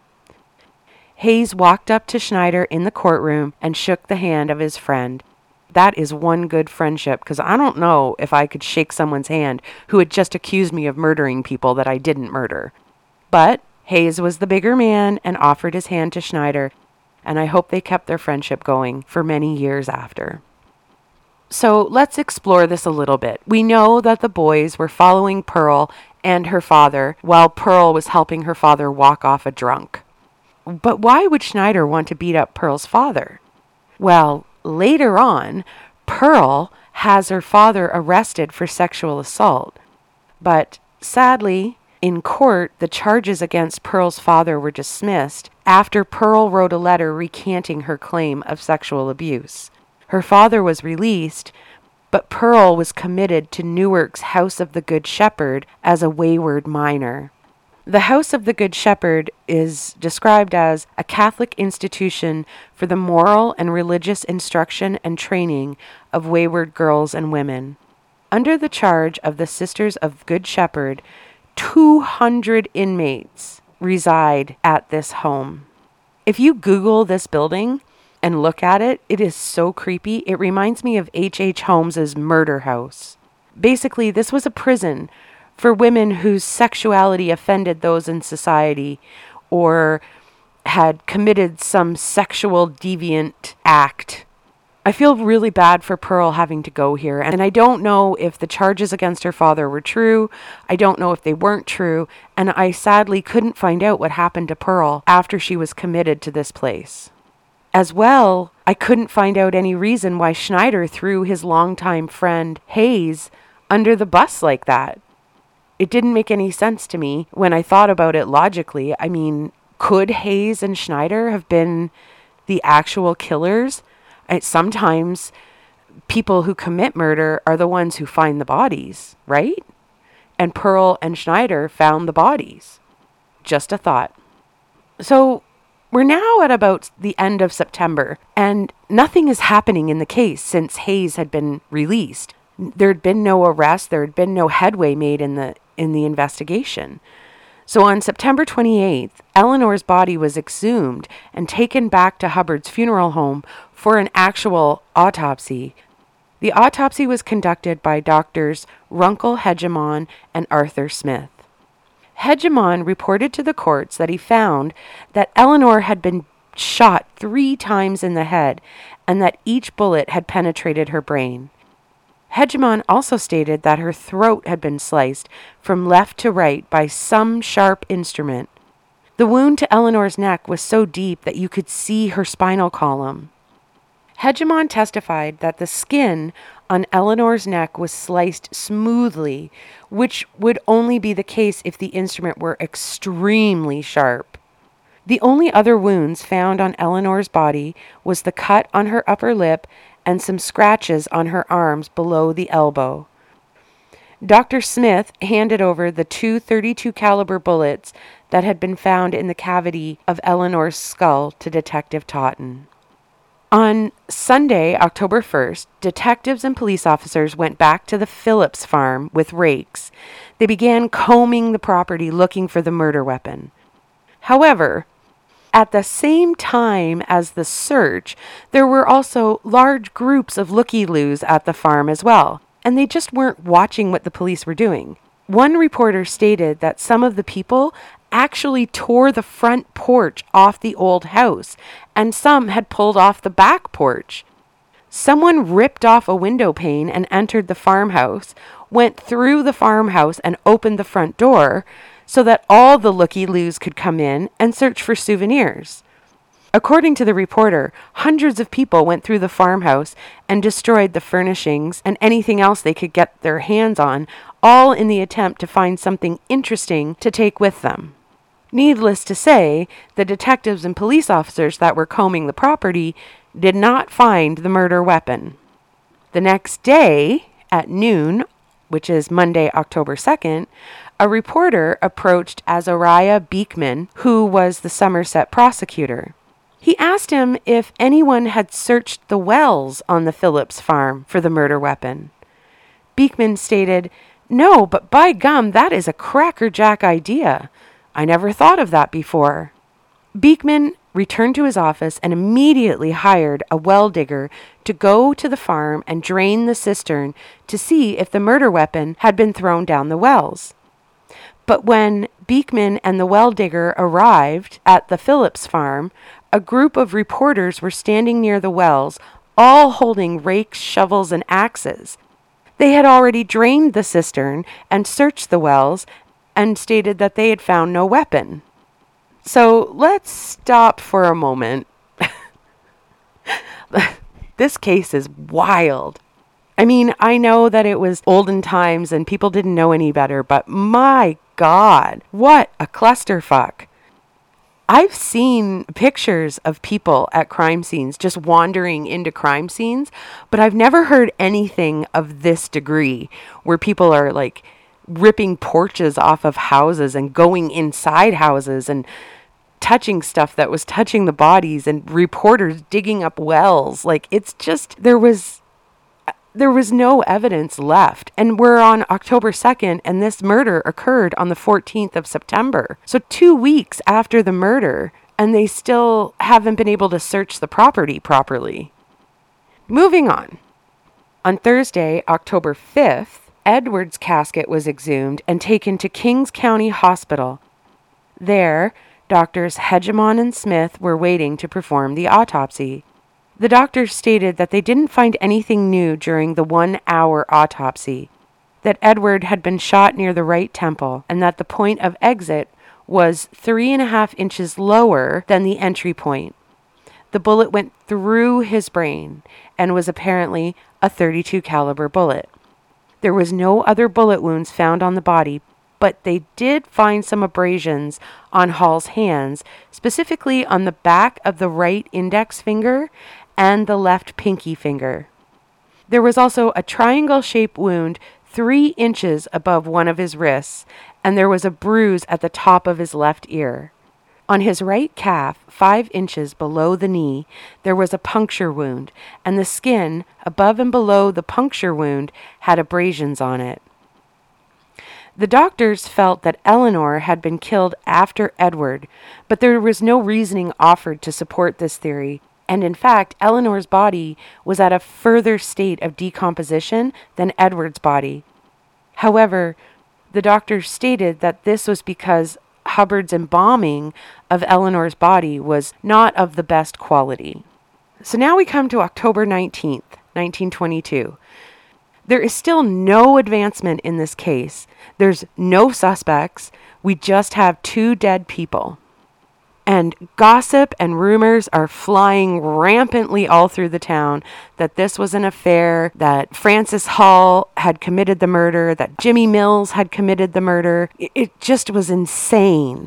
Hayes walked up to Schneider in the courtroom and shook the hand of his friend. That is one good friendship, because I don't know if I could shake someone's hand who had just accused me of murdering people that I didn't murder. But Hayes was the bigger man and offered his hand to Schneider, and I hope they kept their friendship going for many years after. So let's explore this a little bit. We know that the boys were following Pearl and her father, while Pearl was helping her father walk off a drunk. But why would Schneider want to beat up Pearl's father? Well, later on, Pearl has her father arrested for sexual assault. But sadly, in court, the charges against Pearl's father were dismissed after Pearl wrote a letter recanting her claim of sexual abuse. Her father was released, but Pearl was committed to Newark's House of the Good Shepherd as a wayward minor. The House of the Good Shepherd is described as a Catholic institution for the moral and religious instruction and training of wayward girls and women. Under the charge of the Sisters of Good Shepherd, two hundred inmates reside at this home. If you Google this building and look at it, it is so creepy. It reminds me of H H. Holmes's Murder House. Basically, this was a prison for women whose sexuality offended those in society or had committed some sexual deviant act. I feel really bad for Pearl having to go here, and I don't know if the charges against her father were true. I don't know if they weren't true, and I sadly couldn't find out what happened to Pearl after she was committed to this place. As well, I couldn't find out any reason why Schneider threw his longtime friend Hayes under the bus like that. It didn't make any sense to me when I thought about it logically. I mean, could Hayes and Schneider have been the actual killers? I, sometimes people who commit murder are the ones who find the bodies, right? And Pearl and Schneider found the bodies. Just a thought. So we're now at about the end of September, and nothing is happening in the case since Hayes had been released. There had been no arrest. There had been no headway made in the in the investigation. So on September twenty-eighth, Eleanor's body was exhumed and taken back to Hubbard's funeral home for an actual autopsy. The autopsy was conducted by doctors Runkle Hegemon and Arthur Smith. Hegemon reported to the courts that he found that Eleanor had been shot three times in the head and that each bullet had penetrated her brain. Hegemon also stated that her throat had been sliced from left to right by some sharp instrument. The wound to Eleanor's neck was so deep that you could see her spinal column. Hegemon testified that the skin on Eleanor's neck was sliced smoothly, which would only be the case if the instrument were extremely sharp. The only other wounds found on Eleanor's body was the cut on her upper lip and some scratches on her arms below the elbow. Doctor Smith handed over the two thirty-two caliber bullets that had been found in the cavity of Eleanor's skull to Detective Totten. On Sunday, October first, detectives and police officers went back to the Phillips farm with rakes. They began combing the property looking for the murder weapon. However, at the same time as the search, there were also large groups of looky-loos at the farm as well, and they just weren't watching what the police were doing. One reporter stated that some of the people actually tore the front porch off the old house, and some had pulled off the back porch. Someone ripped off a window pane and entered the farmhouse, went through the farmhouse and opened the front door so that all the looky-loos could come in and search for souvenirs. According to the reporter, hundreds of people went through the farmhouse and destroyed the furnishings and anything else they could get their hands on, all in the attempt to find something interesting to take with them. Needless to say, the detectives and police officers that were combing the property did not find the murder weapon. The next day, at noon, which is Monday, October second, a reporter approached Azariah Beekman, who was the Somerset prosecutor. He asked him if anyone had searched the wells on the Phillips farm for the murder weapon. Beekman stated, "No, but by gum, that is a crackerjack idea. I never thought of that before." Beekman returned to his office and immediately hired a well digger to go to the farm and drain the cistern to see if the murder weapon had been thrown down the wells. But when Beekman and the well digger arrived at the Phillips farm, a group of reporters were standing near the wells, all holding rakes, shovels, and axes. They had already drained the cistern and searched the wells and stated that they had found no weapon. So let's stop for a moment. This case is wild. I mean, I know that it was olden times and people didn't know any better, but my God, what a clusterfuck. I've seen pictures of people at crime scenes just wandering into crime scenes, but I've never heard anything of this degree where people are like ripping porches off of houses and going inside houses and touching stuff that was touching the bodies and reporters digging up wells. Like, it's just, there was there was no evidence left. And we're on October second, and this murder occurred on the fourteenth of September. So two weeks after the murder, and they still haven't been able to search the property properly. Moving on. On Thursday, October fifth, Edward's casket was exhumed and taken to Kings County Hospital. There, doctors Hegemon and Smith were waiting to perform the autopsy. The doctors stated that they didn't find anything new during the one-hour autopsy, that Edward had been shot near the right temple, and that the point of exit was three and a half inches lower than the entry point. The bullet went through his brain and was apparently a thirty-two caliber bullet. There was no other bullet wounds found on the body, but they did find some abrasions on Hall's hands, specifically on the back of the right index finger and the left pinky finger. There was also a triangle-shaped wound three inches above one of his wrists, and there was a bruise at the top of his left ear. On his right calf, five inches below the knee, there was a puncture wound, and the skin above and below the puncture wound had abrasions on it. The doctors felt that Eleanor had been killed after Edward, but there was no reasoning offered to support this theory, and in fact, Eleanor's body was at a further state of decomposition than Edward's body. However, the doctors stated that this was because Hubbard's embalming of Eleanor's body was not of the best quality. So now we come to October nineteenth, nineteen twenty-two. There is still no advancement in this case. There's no suspects. We just have two dead people. And gossip and rumors are flying rampantly all through the town that this was an affair, that Frances Hall had committed the murder, that Jimmy Mills had committed the murder. It just was insane.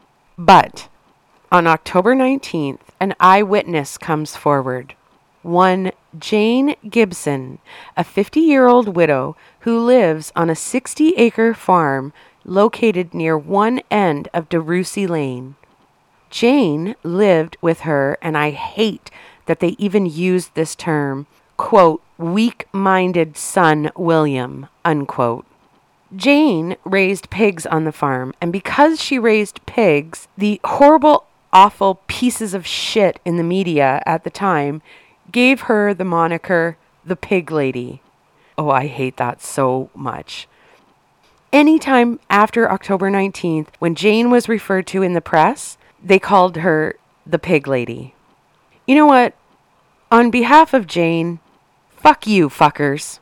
But on October nineteenth, an eyewitness comes forward. One Jane Gibson, a fifty-year-old widow who lives on a sixty-acre farm located near one end of DeRussy Lane. Jane lived with her, and I hate that they even used this term, quote, weak-minded son William, unquote. Jane raised pigs on the farm, and because she raised pigs, the horrible, awful pieces of shit in the media at the time gave her the moniker the Pig Lady. Oh, I hate that so much. Anytime after October nineteenth, when Jane was referred to in the press, they called her the Pig Lady. You know what? On behalf of Jane, fuck you, fuckers.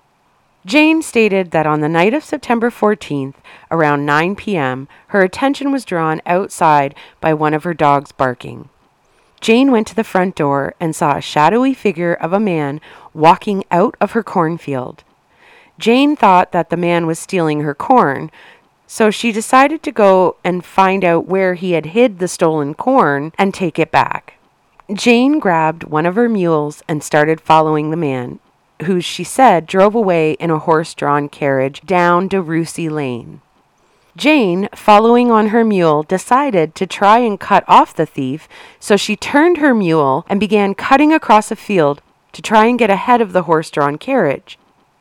Jane stated that on the night of September fourteenth, around nine p.m., her attention was drawn outside by one of her dogs barking. Jane went to the front door and saw a shadowy figure of a man walking out of her cornfield. Jane thought that the man was stealing her corn, so she decided to go and find out where he had hid the stolen corn and take it back. Jane grabbed one of her mules and started following the man, who she said drove away in a horse-drawn carriage down DeRussy Lane. Jane, following on her mule, decided to try and cut off the thief, so she turned her mule and began cutting across a field to try and get ahead of the horse-drawn carriage.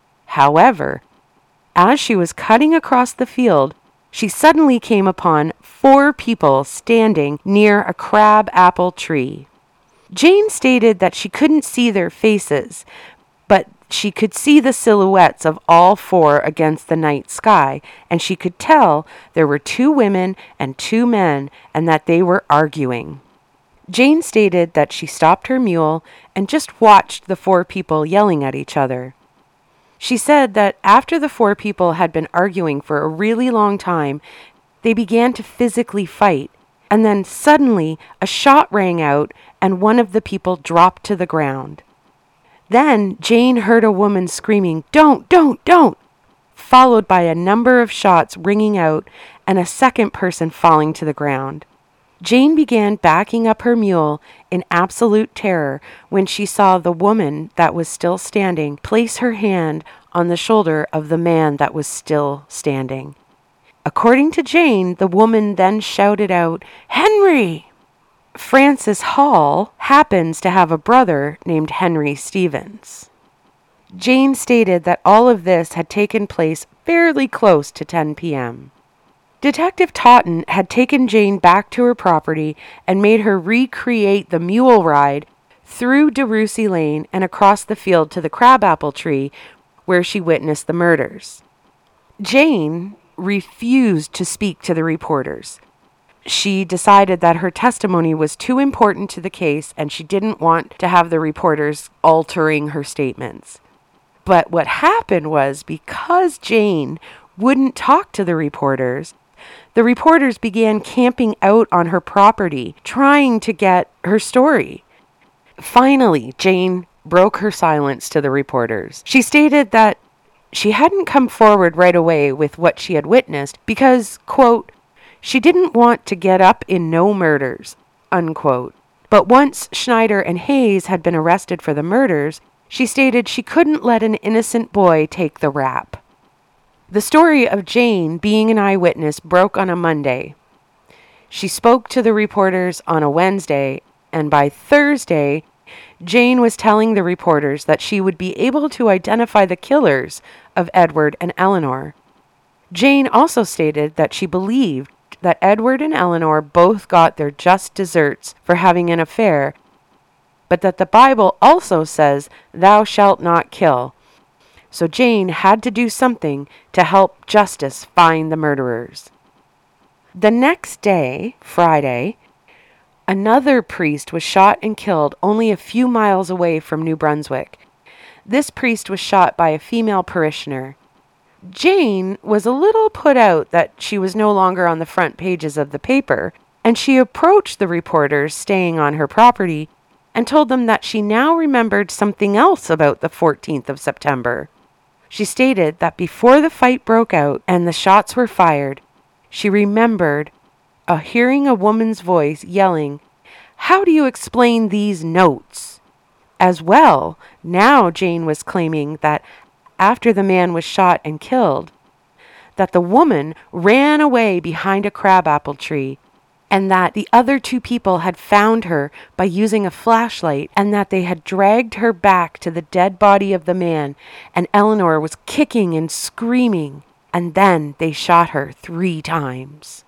However, as she was cutting across the field, she suddenly came upon four people standing near a crab apple tree. Jane stated that she couldn't see their faces, but she could see the silhouettes of all four against the night sky, and she could tell there were two women and two men and that they were arguing. Jane stated that she stopped her mule and just watched the four people yelling at each other. She said that after the four people had been arguing for a really long time, they began to physically fight, and then suddenly a shot rang out and one of the people dropped to the ground. Then Jane heard a woman screaming, "Don't, don't, don't!" followed by a number of shots ringing out and a second person falling to the ground. Jane began backing up her mule in absolute terror when she saw the woman that was still standing place her hand on the shoulder of the man that was still standing. According to Jane, the woman then shouted out, "Henry!" Frances Hall happens to have a brother named Henry Stevens. Jane stated that all of this had taken place fairly close to ten p.m. Detective Totten had taken Jane back to her property and made her recreate the mule ride through DeRussy Lane and across the field to the crabapple tree where she witnessed the murders. Jane refused to speak to the reporters. She decided that her testimony was too important to the case and she didn't want to have the reporters altering her statements. But what happened was, because Jane wouldn't talk to the reporters, the reporters began camping out on her property, trying to get her story. Finally, Jane broke her silence to the reporters. She stated that she hadn't come forward right away with what she had witnessed because, quote, she didn't want to get up in no murders, unquote. But once Schneider and Hayes had been arrested for the murders, she stated she couldn't let an innocent boy take the rap. The story of Jane being an eyewitness broke on a Monday. She spoke to the reporters on a Wednesday, and by Thursday, Jane was telling the reporters that she would be able to identify the killers of Edward and Eleanor. Jane also stated that she believed that Edward and Eleanor both got their just desserts for having an affair, but that the Bible also says, "Thou shalt not kill." So Jane had to do something to help justice find the murderers. The next day, Friday, another priest was shot and killed only a few miles away from New Brunswick. This priest was shot by a female parishioner. Jane was a little put out that she was no longer on the front pages of the paper, and she approached the reporters staying on her property and told them that she now remembered something else about the fourteenth of September. She stated that before the fight broke out and the shots were fired, she remembered uh, hearing a woman's voice yelling, "How do you explain these notes?" As well, now Jane was claiming that after the man was shot and killed, that the woman ran away behind a crabapple tree, and that the other two people had found her by using a flashlight, and that they had dragged her back to the dead body of the man, and Eleanor was kicking and screaming, and then they shot her three times.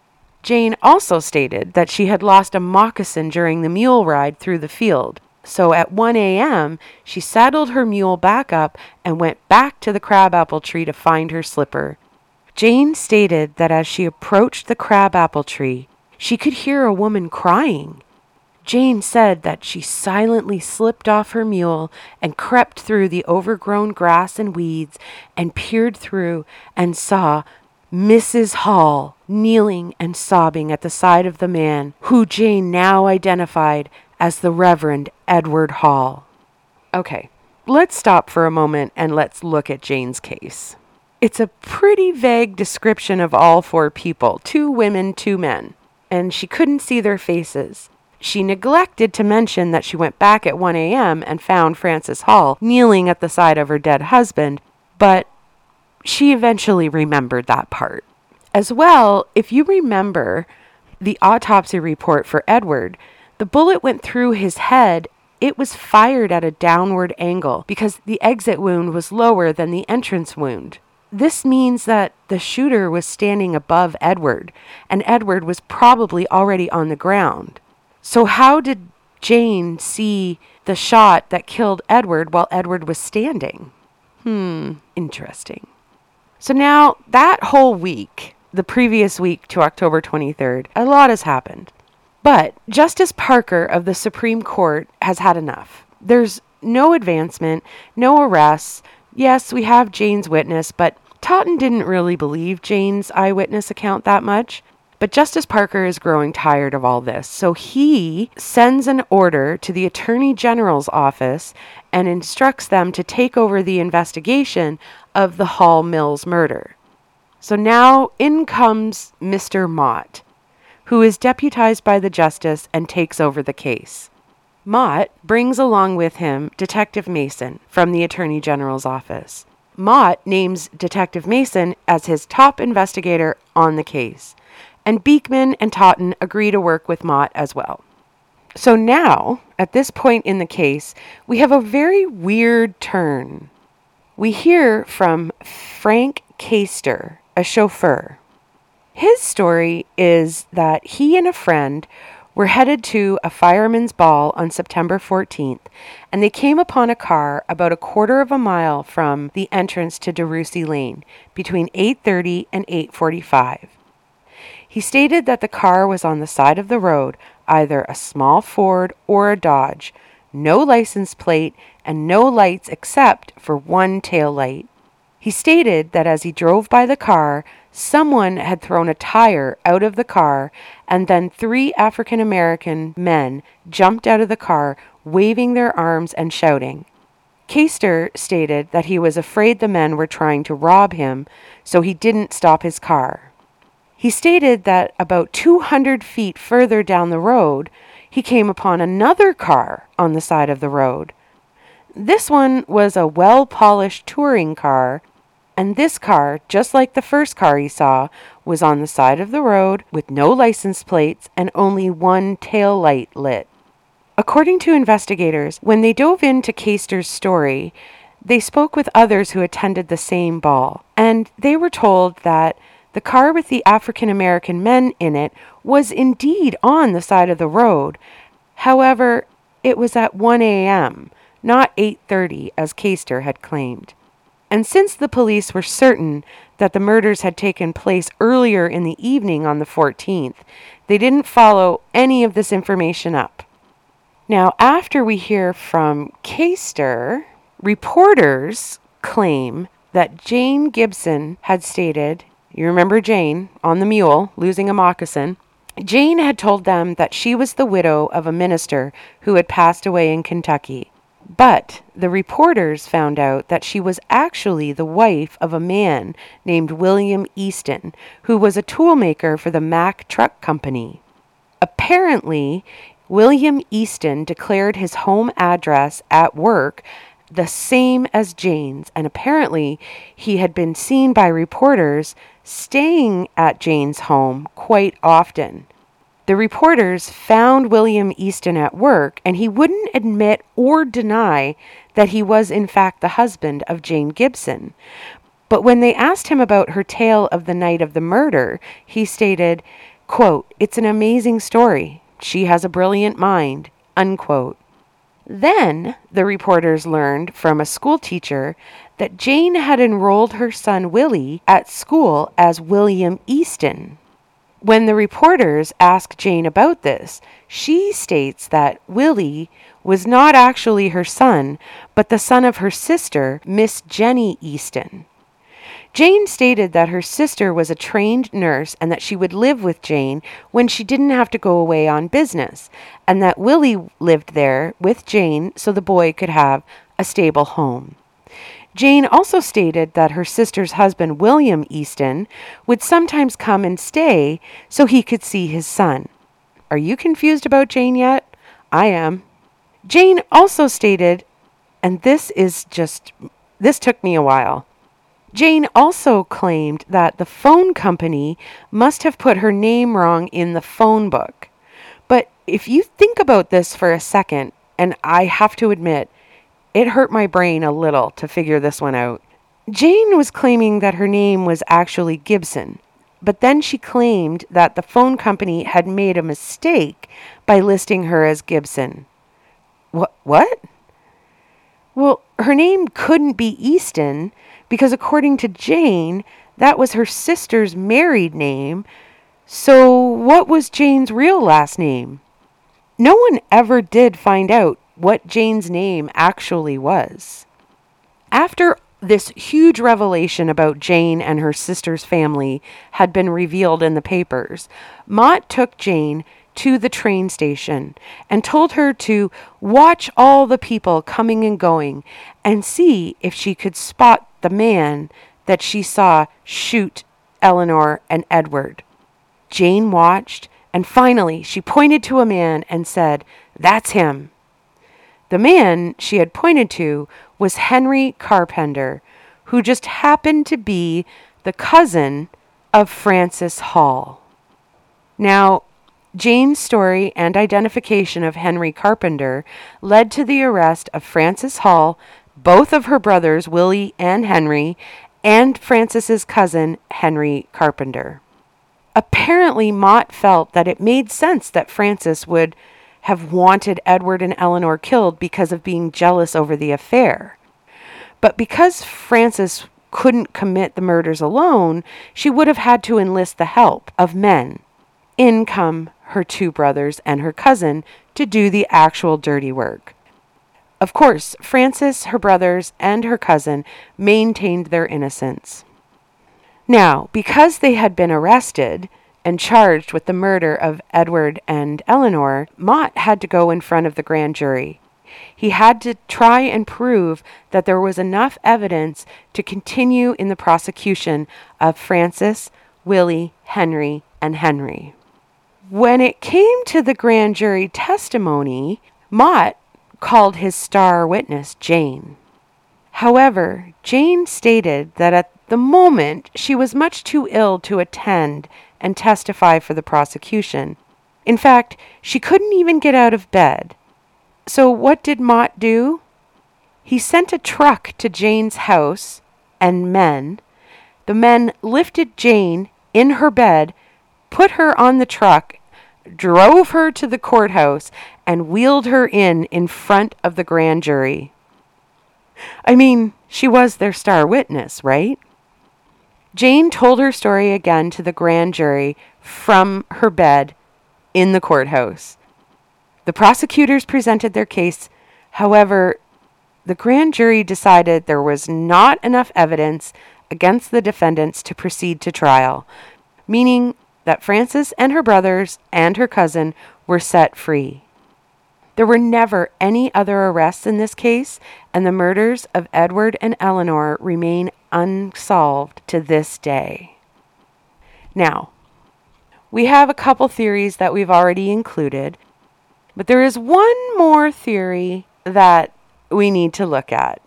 Jane also stated that she had lost a moccasin during the mule ride through the field. So at one a.m., she saddled her mule back up and went back to the crabapple tree to find her slipper. Jane stated that as she approached the crabapple tree, she could hear a woman crying. Jane said that she silently slipped off her mule and crept through the overgrown grass and weeds and peered through and saw Missus Hall kneeling and sobbing at the side of the man, who Jane now identified as the Reverend Edward Hall. Okay, let's stop for a moment and let's look at Jane's case. It's a pretty vague description of all four people, two women, two men, and she couldn't see their faces. She neglected to mention that she went back at one a.m. and found Frances Hall kneeling at the side of her dead husband, but she eventually remembered that part. As well, if you remember the autopsy report for Edward, the bullet went through his head. It was fired at a downward angle because the exit wound was lower than the entrance wound. This means that the shooter was standing above Edward, and Edward was probably already on the ground. So how did Jane see the shot that killed Edward while Edward was standing? Hmm, interesting. So now, that whole week, the previous week to October twenty-third, a lot has happened. But Justice Parker of the Supreme Court has had enough. There's no advancement, no arrests. Yes, we have Jane's witness, but Totten didn't really believe Jane's eyewitness account that much. But Justice Parker is growing tired of all this, so he sends an order to the Attorney General's office and instructs them to take over the investigation of the Hall Mills murder. So now in comes Mister Mott, who is deputized by the justice and takes over the case. Mott brings along with him Detective Mason from the Attorney General's office. Mott names Detective Mason as his top investigator on the case, and Beekman and Totten agree to work with Mott as well. So now, at this point in the case, we have a very weird turn. We hear from Frank Caster, a chauffeur. His story is that he and a friend were headed to a fireman's ball on September fourteenth, and they came upon a car about a quarter of a mile from the entrance to DeRussy Lane between eight thirty and eight forty-five. He stated that the car was on the side of the road, either a small Ford or a Dodge, no license plate, and no lights except for one tail light. He stated that as he drove by the car, someone had thrown a tire out of the car, and then three African American men jumped out of the car, waving their arms and shouting. Caster stated that he was afraid the men were trying to rob him, so he didn't stop his car. He stated that about two hundred feet further down the road, he came upon another car on the side of the road. This one was a well-polished touring car, and this car, just like the first car he saw, was on the side of the road with no license plates and only one tail light lit. According to investigators, when they dove into Caster's story, they spoke with others who attended the same ball, and they were told that the car with the African American men in it was indeed on the side of the road. However, it was at one a.m., not eight thirty as Caster had claimed. And since the police were certain that the murders had taken place earlier in the evening on the fourteenth, they didn't follow any of this information up. Now, after we hear from Caster, reporters claim that Jane Gibson had stated, you remember Jane, on the mule, losing a moccasin, Jane had told them that she was the widow of a minister who had passed away in Kentucky. But the reporters found out that she was actually the wife of a man named William Easton, who was a toolmaker for the Mack Truck Company. Apparently, William Easton declared his home address at work the same as Jane's, and apparently he had been seen by reporters staying at Jane's home quite often. The reporters found William Easton at work, and he wouldn't admit or deny that he was in fact the husband of Jane Gibson. But when they asked him about her tale of the night of the murder, he stated, quote, "It's an amazing story. She has a brilliant mind," unquote. Then the reporters learned from a school teacher that Jane had enrolled her son Willie at school as William Easton. When the reporters asked Jane about this, she states that Willie was not actually her son, but the son of her sister, Miss Jenny Easton. Jane stated that her sister was a trained nurse and that she would live with Jane when she didn't have to go away on business, and that Willie lived there with Jane so the boy could have a stable home. Jane also stated that her sister's husband, William Easton, would sometimes come and stay so he could see his son. Are you confused about Jane yet? I am. Jane also stated, and this is just, this took me a while. Jane also claimed that the phone company must have put her name wrong in the phone book. But if you think about this for a second, and I have to admit, it hurt my brain a little to figure this one out. Jane was claiming that her name was actually Gibson, but then she claimed that the phone company had made a mistake by listing her as Gibson. What? What? Well, her name couldn't be Easton because according to Jane, that was her sister's married name. So what was Jane's real last name? No one ever did find out what Jane's name actually was. After this huge revelation about Jane and her sister's family had been revealed in the papers, Mott took Jane to the train station and told her to watch all the people coming and going and see if she could spot the man that she saw shoot Eleanor and Edward. Jane watched, and finally she pointed to a man and said, "That's him." The man she had pointed to was Henry Carpenter, who just happened to be the cousin of Frances Hall. Now, Jane's story and identification of Henry Carpenter led to the arrest of Frances Hall, both of her brothers, Willie and Henry, and Frances's cousin, Henry Carpenter. Apparently, Mott felt that it made sense that Frances would have wanted Edward and Eleanor killed because of being jealous over the affair. But because Frances couldn't commit the murders alone, she would have had to enlist the help of men. In come her two brothers and her cousin to do the actual dirty work. Of course, Frances, her brothers, and her cousin maintained their innocence. Now, because they had been arrested and charged with the murder of Edward and Eleanor, Mott had to go in front of the grand jury. He had to try and prove that there was enough evidence to continue in the prosecution of Frances, Willie, Henry, and Henry. When it came to the grand jury testimony, Mott called his star witness Jane. However, Jane stated that at the moment she was much too ill to attend and testify for the prosecution. In fact, she couldn't even get out of bed. So what did Mott do? He sent a truck to Jane's house and men. The men lifted Jane in her bed, put her on the truck, drove her to the courthouse, and wheeled her in in front of the grand jury. I mean, she was their star witness, right? Jane told her story again to the grand jury from her bed in the courthouse. The prosecutors presented their case. However, the grand jury decided there was not enough evidence against the defendants to proceed to trial, meaning that Frances and her brothers and her cousin were set free. There were never any other arrests in this case, and the murders of Edward and Eleanor remain unsolved to this day. Now, we have a couple theories that we've already included, but there is one more theory that we need to look at.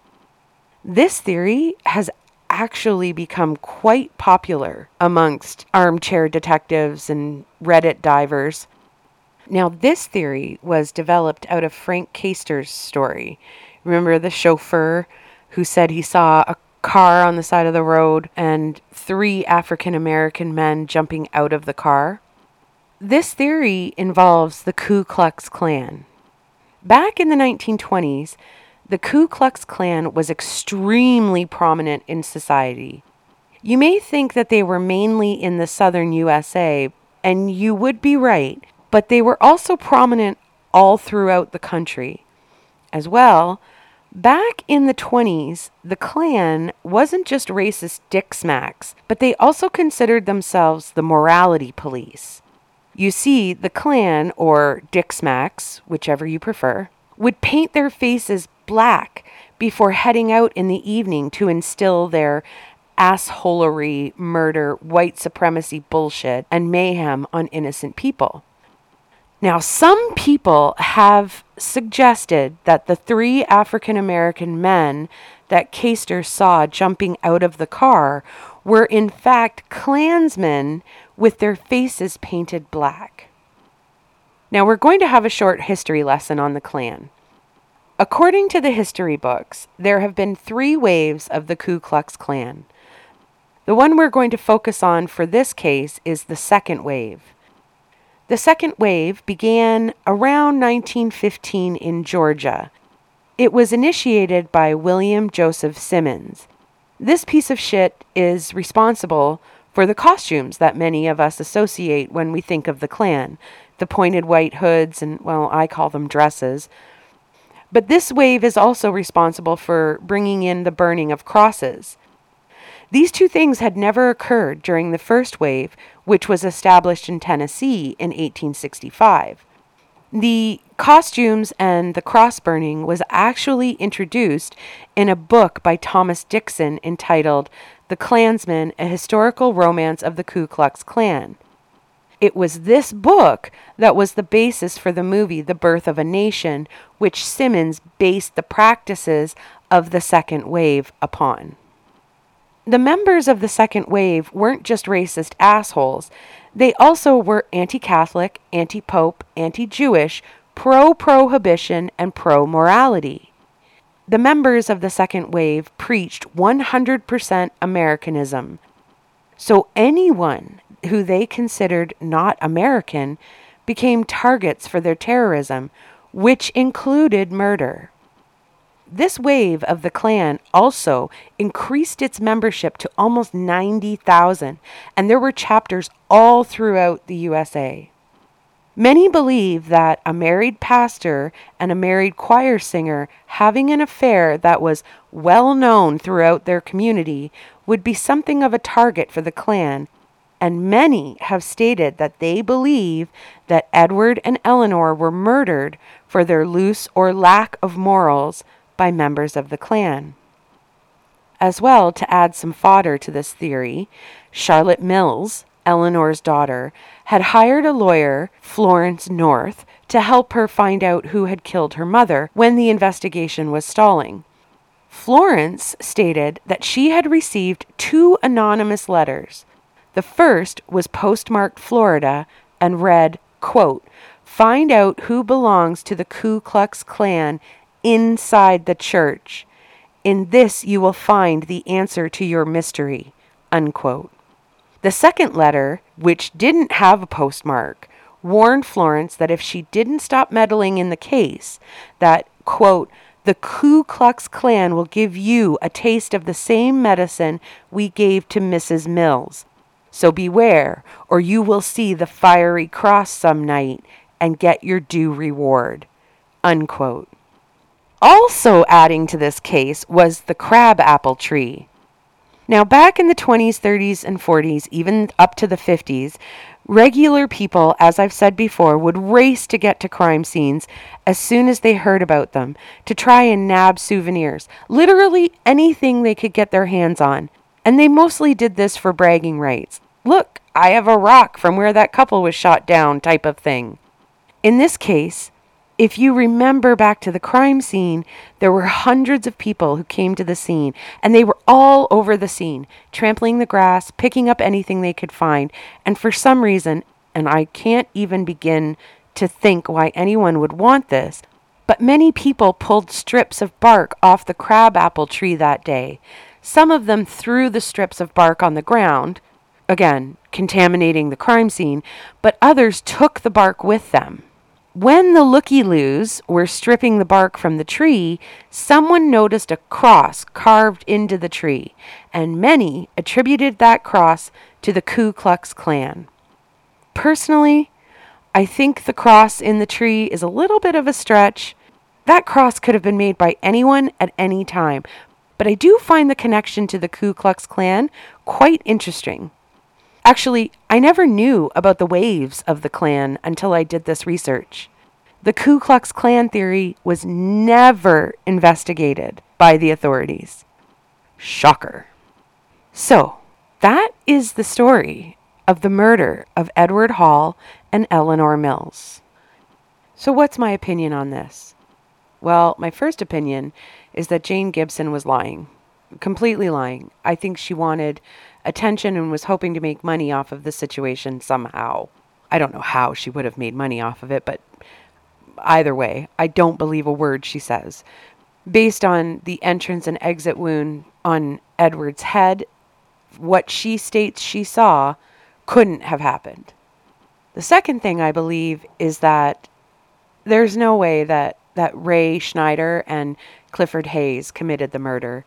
This theory has actually become quite popular amongst armchair detectives and Reddit divers. Now, this theory was developed out of Frank Caster's story. Remember the chauffeur who said he saw a car on the side of the road and three African American men jumping out of the car? This theory involves the Ku Klux Klan. Back in the nineteen twenties, the Ku Klux Klan was extremely prominent in society. You may think that they were mainly in the southern U S A, and you would be right, but they were also prominent all throughout the country. As well, back in the twenties, the Klan wasn't just racist dick smacks, but they also considered themselves the morality police. You see, the Klan, or dick smacks, whichever you prefer, would paint their faces black before heading out in the evening to instill their assholery, murder, white supremacy bullshit, and mayhem on innocent people. Now, some people have suggested that the three African American men that Caster saw jumping out of the car were in fact Klansmen with their faces painted black. Now, we're going to have a short history lesson on the Klan. According to the history books, there have been three waves of the Ku Klux Klan. The one we're going to focus on for this case is the second wave. The second wave began around nineteen fifteen in Georgia. It was initiated by William Joseph Simmons. This piece of shit is responsible for the costumes that many of us associate when we think of the Klan. The pointed white hoods and, well, I call them dresses. But this wave is also responsible for bringing in the burning of crosses. These two things had never occurred during the first wave, which was established in Tennessee in eighteen sixty-five. The costumes and the cross burning was actually introduced in a book by Thomas Dixon entitled The Klansman, A Historical Romance of the Ku Klux Klan. It was this book that was the basis for the movie The Birth of a Nation, which Simmons based the practices of the second wave upon. The members of the second wave weren't just racist assholes. They also were anti-Catholic, anti-Pope, anti-Jewish, pro-prohibition, and pro-morality. The members of the second wave preached one hundred percent Americanism. So anyone who they considered not American became targets for their terrorism, which included murder. This wave of the Klan also increased its membership to almost ninety thousand, and there were chapters all throughout the U S A. Many believe that a married pastor and a married choir singer having an affair that was well known throughout their community would be something of a target for the Klan, and many have stated that they believe that Edward and Eleanor were murdered for their loose or lack of morals by members of the Klan. As well, to add some fodder to this theory, Charlotte Mills, Eleanor's daughter, had hired a lawyer, Florence North, to help her find out who had killed her mother when the investigation was stalling. Florence stated that she had received two anonymous letters. The first was postmarked Florida and read, quote, "Find out who belongs to the Ku Klux Klan inside the church. In this you will find the answer to your mystery," unquote. The second letter, which didn't have a postmark, warned Florence that if she didn't stop meddling in the case, that, quote, "the Ku Klux Klan will give you a taste of the same medicine we gave to Missus Mills. So beware, or you will see the fiery cross some night and get your due reward," unquote. Also adding to this case was the crab apple tree. Now, back in the twenties, thirties, and forties, even up to the fifties, Regular people, as I've said before, would race to get to crime scenes as soon as they heard about them to try and nab souvenirs, literally anything they could get their hands on. And they mostly did this for bragging rights. Look, I have a rock from where that couple was shot down type of thing. In this case, if you remember back to the crime scene, there were hundreds of people who came to the scene, and they were all over the scene, trampling the grass, picking up anything they could find. And for some reason, and I can't even begin to think why anyone would want this, but many people pulled strips of bark off the crabapple tree that day. Some of them threw the strips of bark on the ground, again, contaminating the crime scene, but others took the bark with them. When the looky-loos were stripping the bark from the tree, someone noticed a cross carved into the tree, and many attributed that cross to the Ku Klux Klan. Personally, I think the cross in the tree is a little bit of a stretch. That cross could have been made by anyone at any time, but I do find the connection to the Ku Klux Klan quite interesting. Actually, I never knew about the waves of the Klan until I did this research. The Ku Klux Klan theory was never investigated by the authorities. Shocker. So, that is the story of the murder of Edward Hall and Eleanor Mills. So what's my opinion on this? Well, my first opinion is that Jane Gibson was lying. Completely lying. I think she wanted attention and was hoping to make money off of the situation somehow. I don't know how she would have made money off of it, but either way, I don't believe a word she says. Based on the entrance and exit wound on Edward's head, what she states she saw couldn't have happened. The second thing I believe is that there's no way that, that Ray Schneider and Clifford Hayes committed the murder.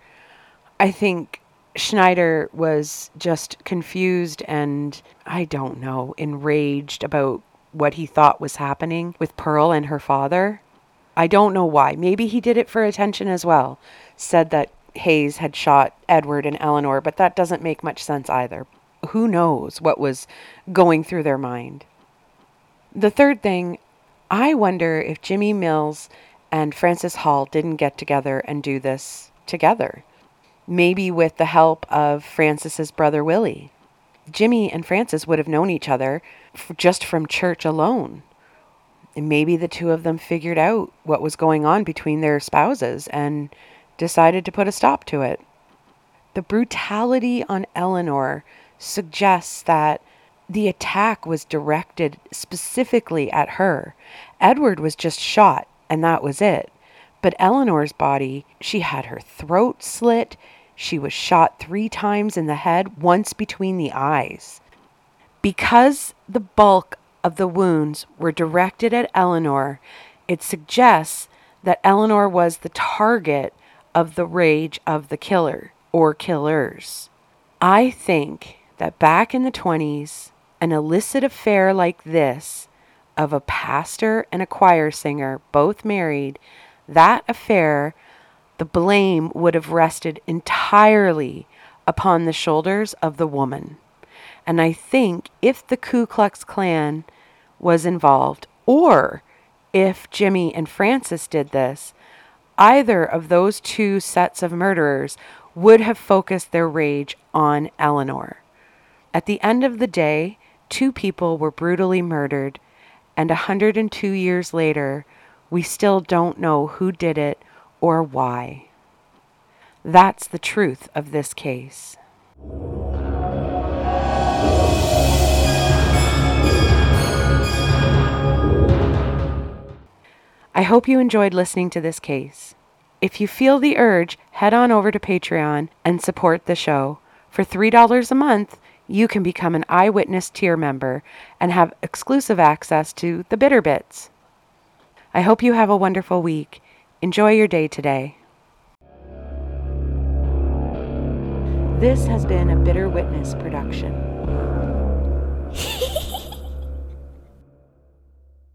I think Schneider was just confused and, I don't know, enraged about what he thought was happening with Pearl and her father. I don't know why. Maybe he did it for attention as well. Said that Hayes had shot Edward and Eleanor, but that doesn't make much sense either. Who knows what was going through their mind? The third thing, I wonder if Jimmy Mills and Frances Hall didn't get together and do this together. Maybe with the help of Frances's brother Willie. Jimmy and Frances would have known each other f- just from church alone. And maybe the two of them figured out what was going on between their spouses and decided to put a stop to it. The brutality on Eleanor suggests that the attack was directed specifically at her. Edward was just shot, and that was it. But Eleanor's body, she had her throat slit. She was shot three times in the head, once between the eyes. Because the bulk of the wounds were directed at Eleanor, it suggests that Eleanor was the target of the rage of the killer or killers. I think that back in the twenties, an illicit affair like this of a pastor and a choir singer, both married, that affair, the blame would have rested entirely upon the shoulders of the woman. And I think if the Ku Klux Klan was involved, or if Jimmy and Frances did this, either of those two sets of murderers would have focused their rage on Eleanor. At the end of the day, two people were brutally murdered, and one hundred two years later, we still don't know who did it or why. That's the truth of this case. I hope you enjoyed listening to this case. If you feel the urge, head on over to Patreon and support the show. For three dollars a month, you can become an Eyewitness tier member and have exclusive access to the Bitter Bits. I hope you have a wonderful week. Enjoy your day today. This has been a Bitter Witness production.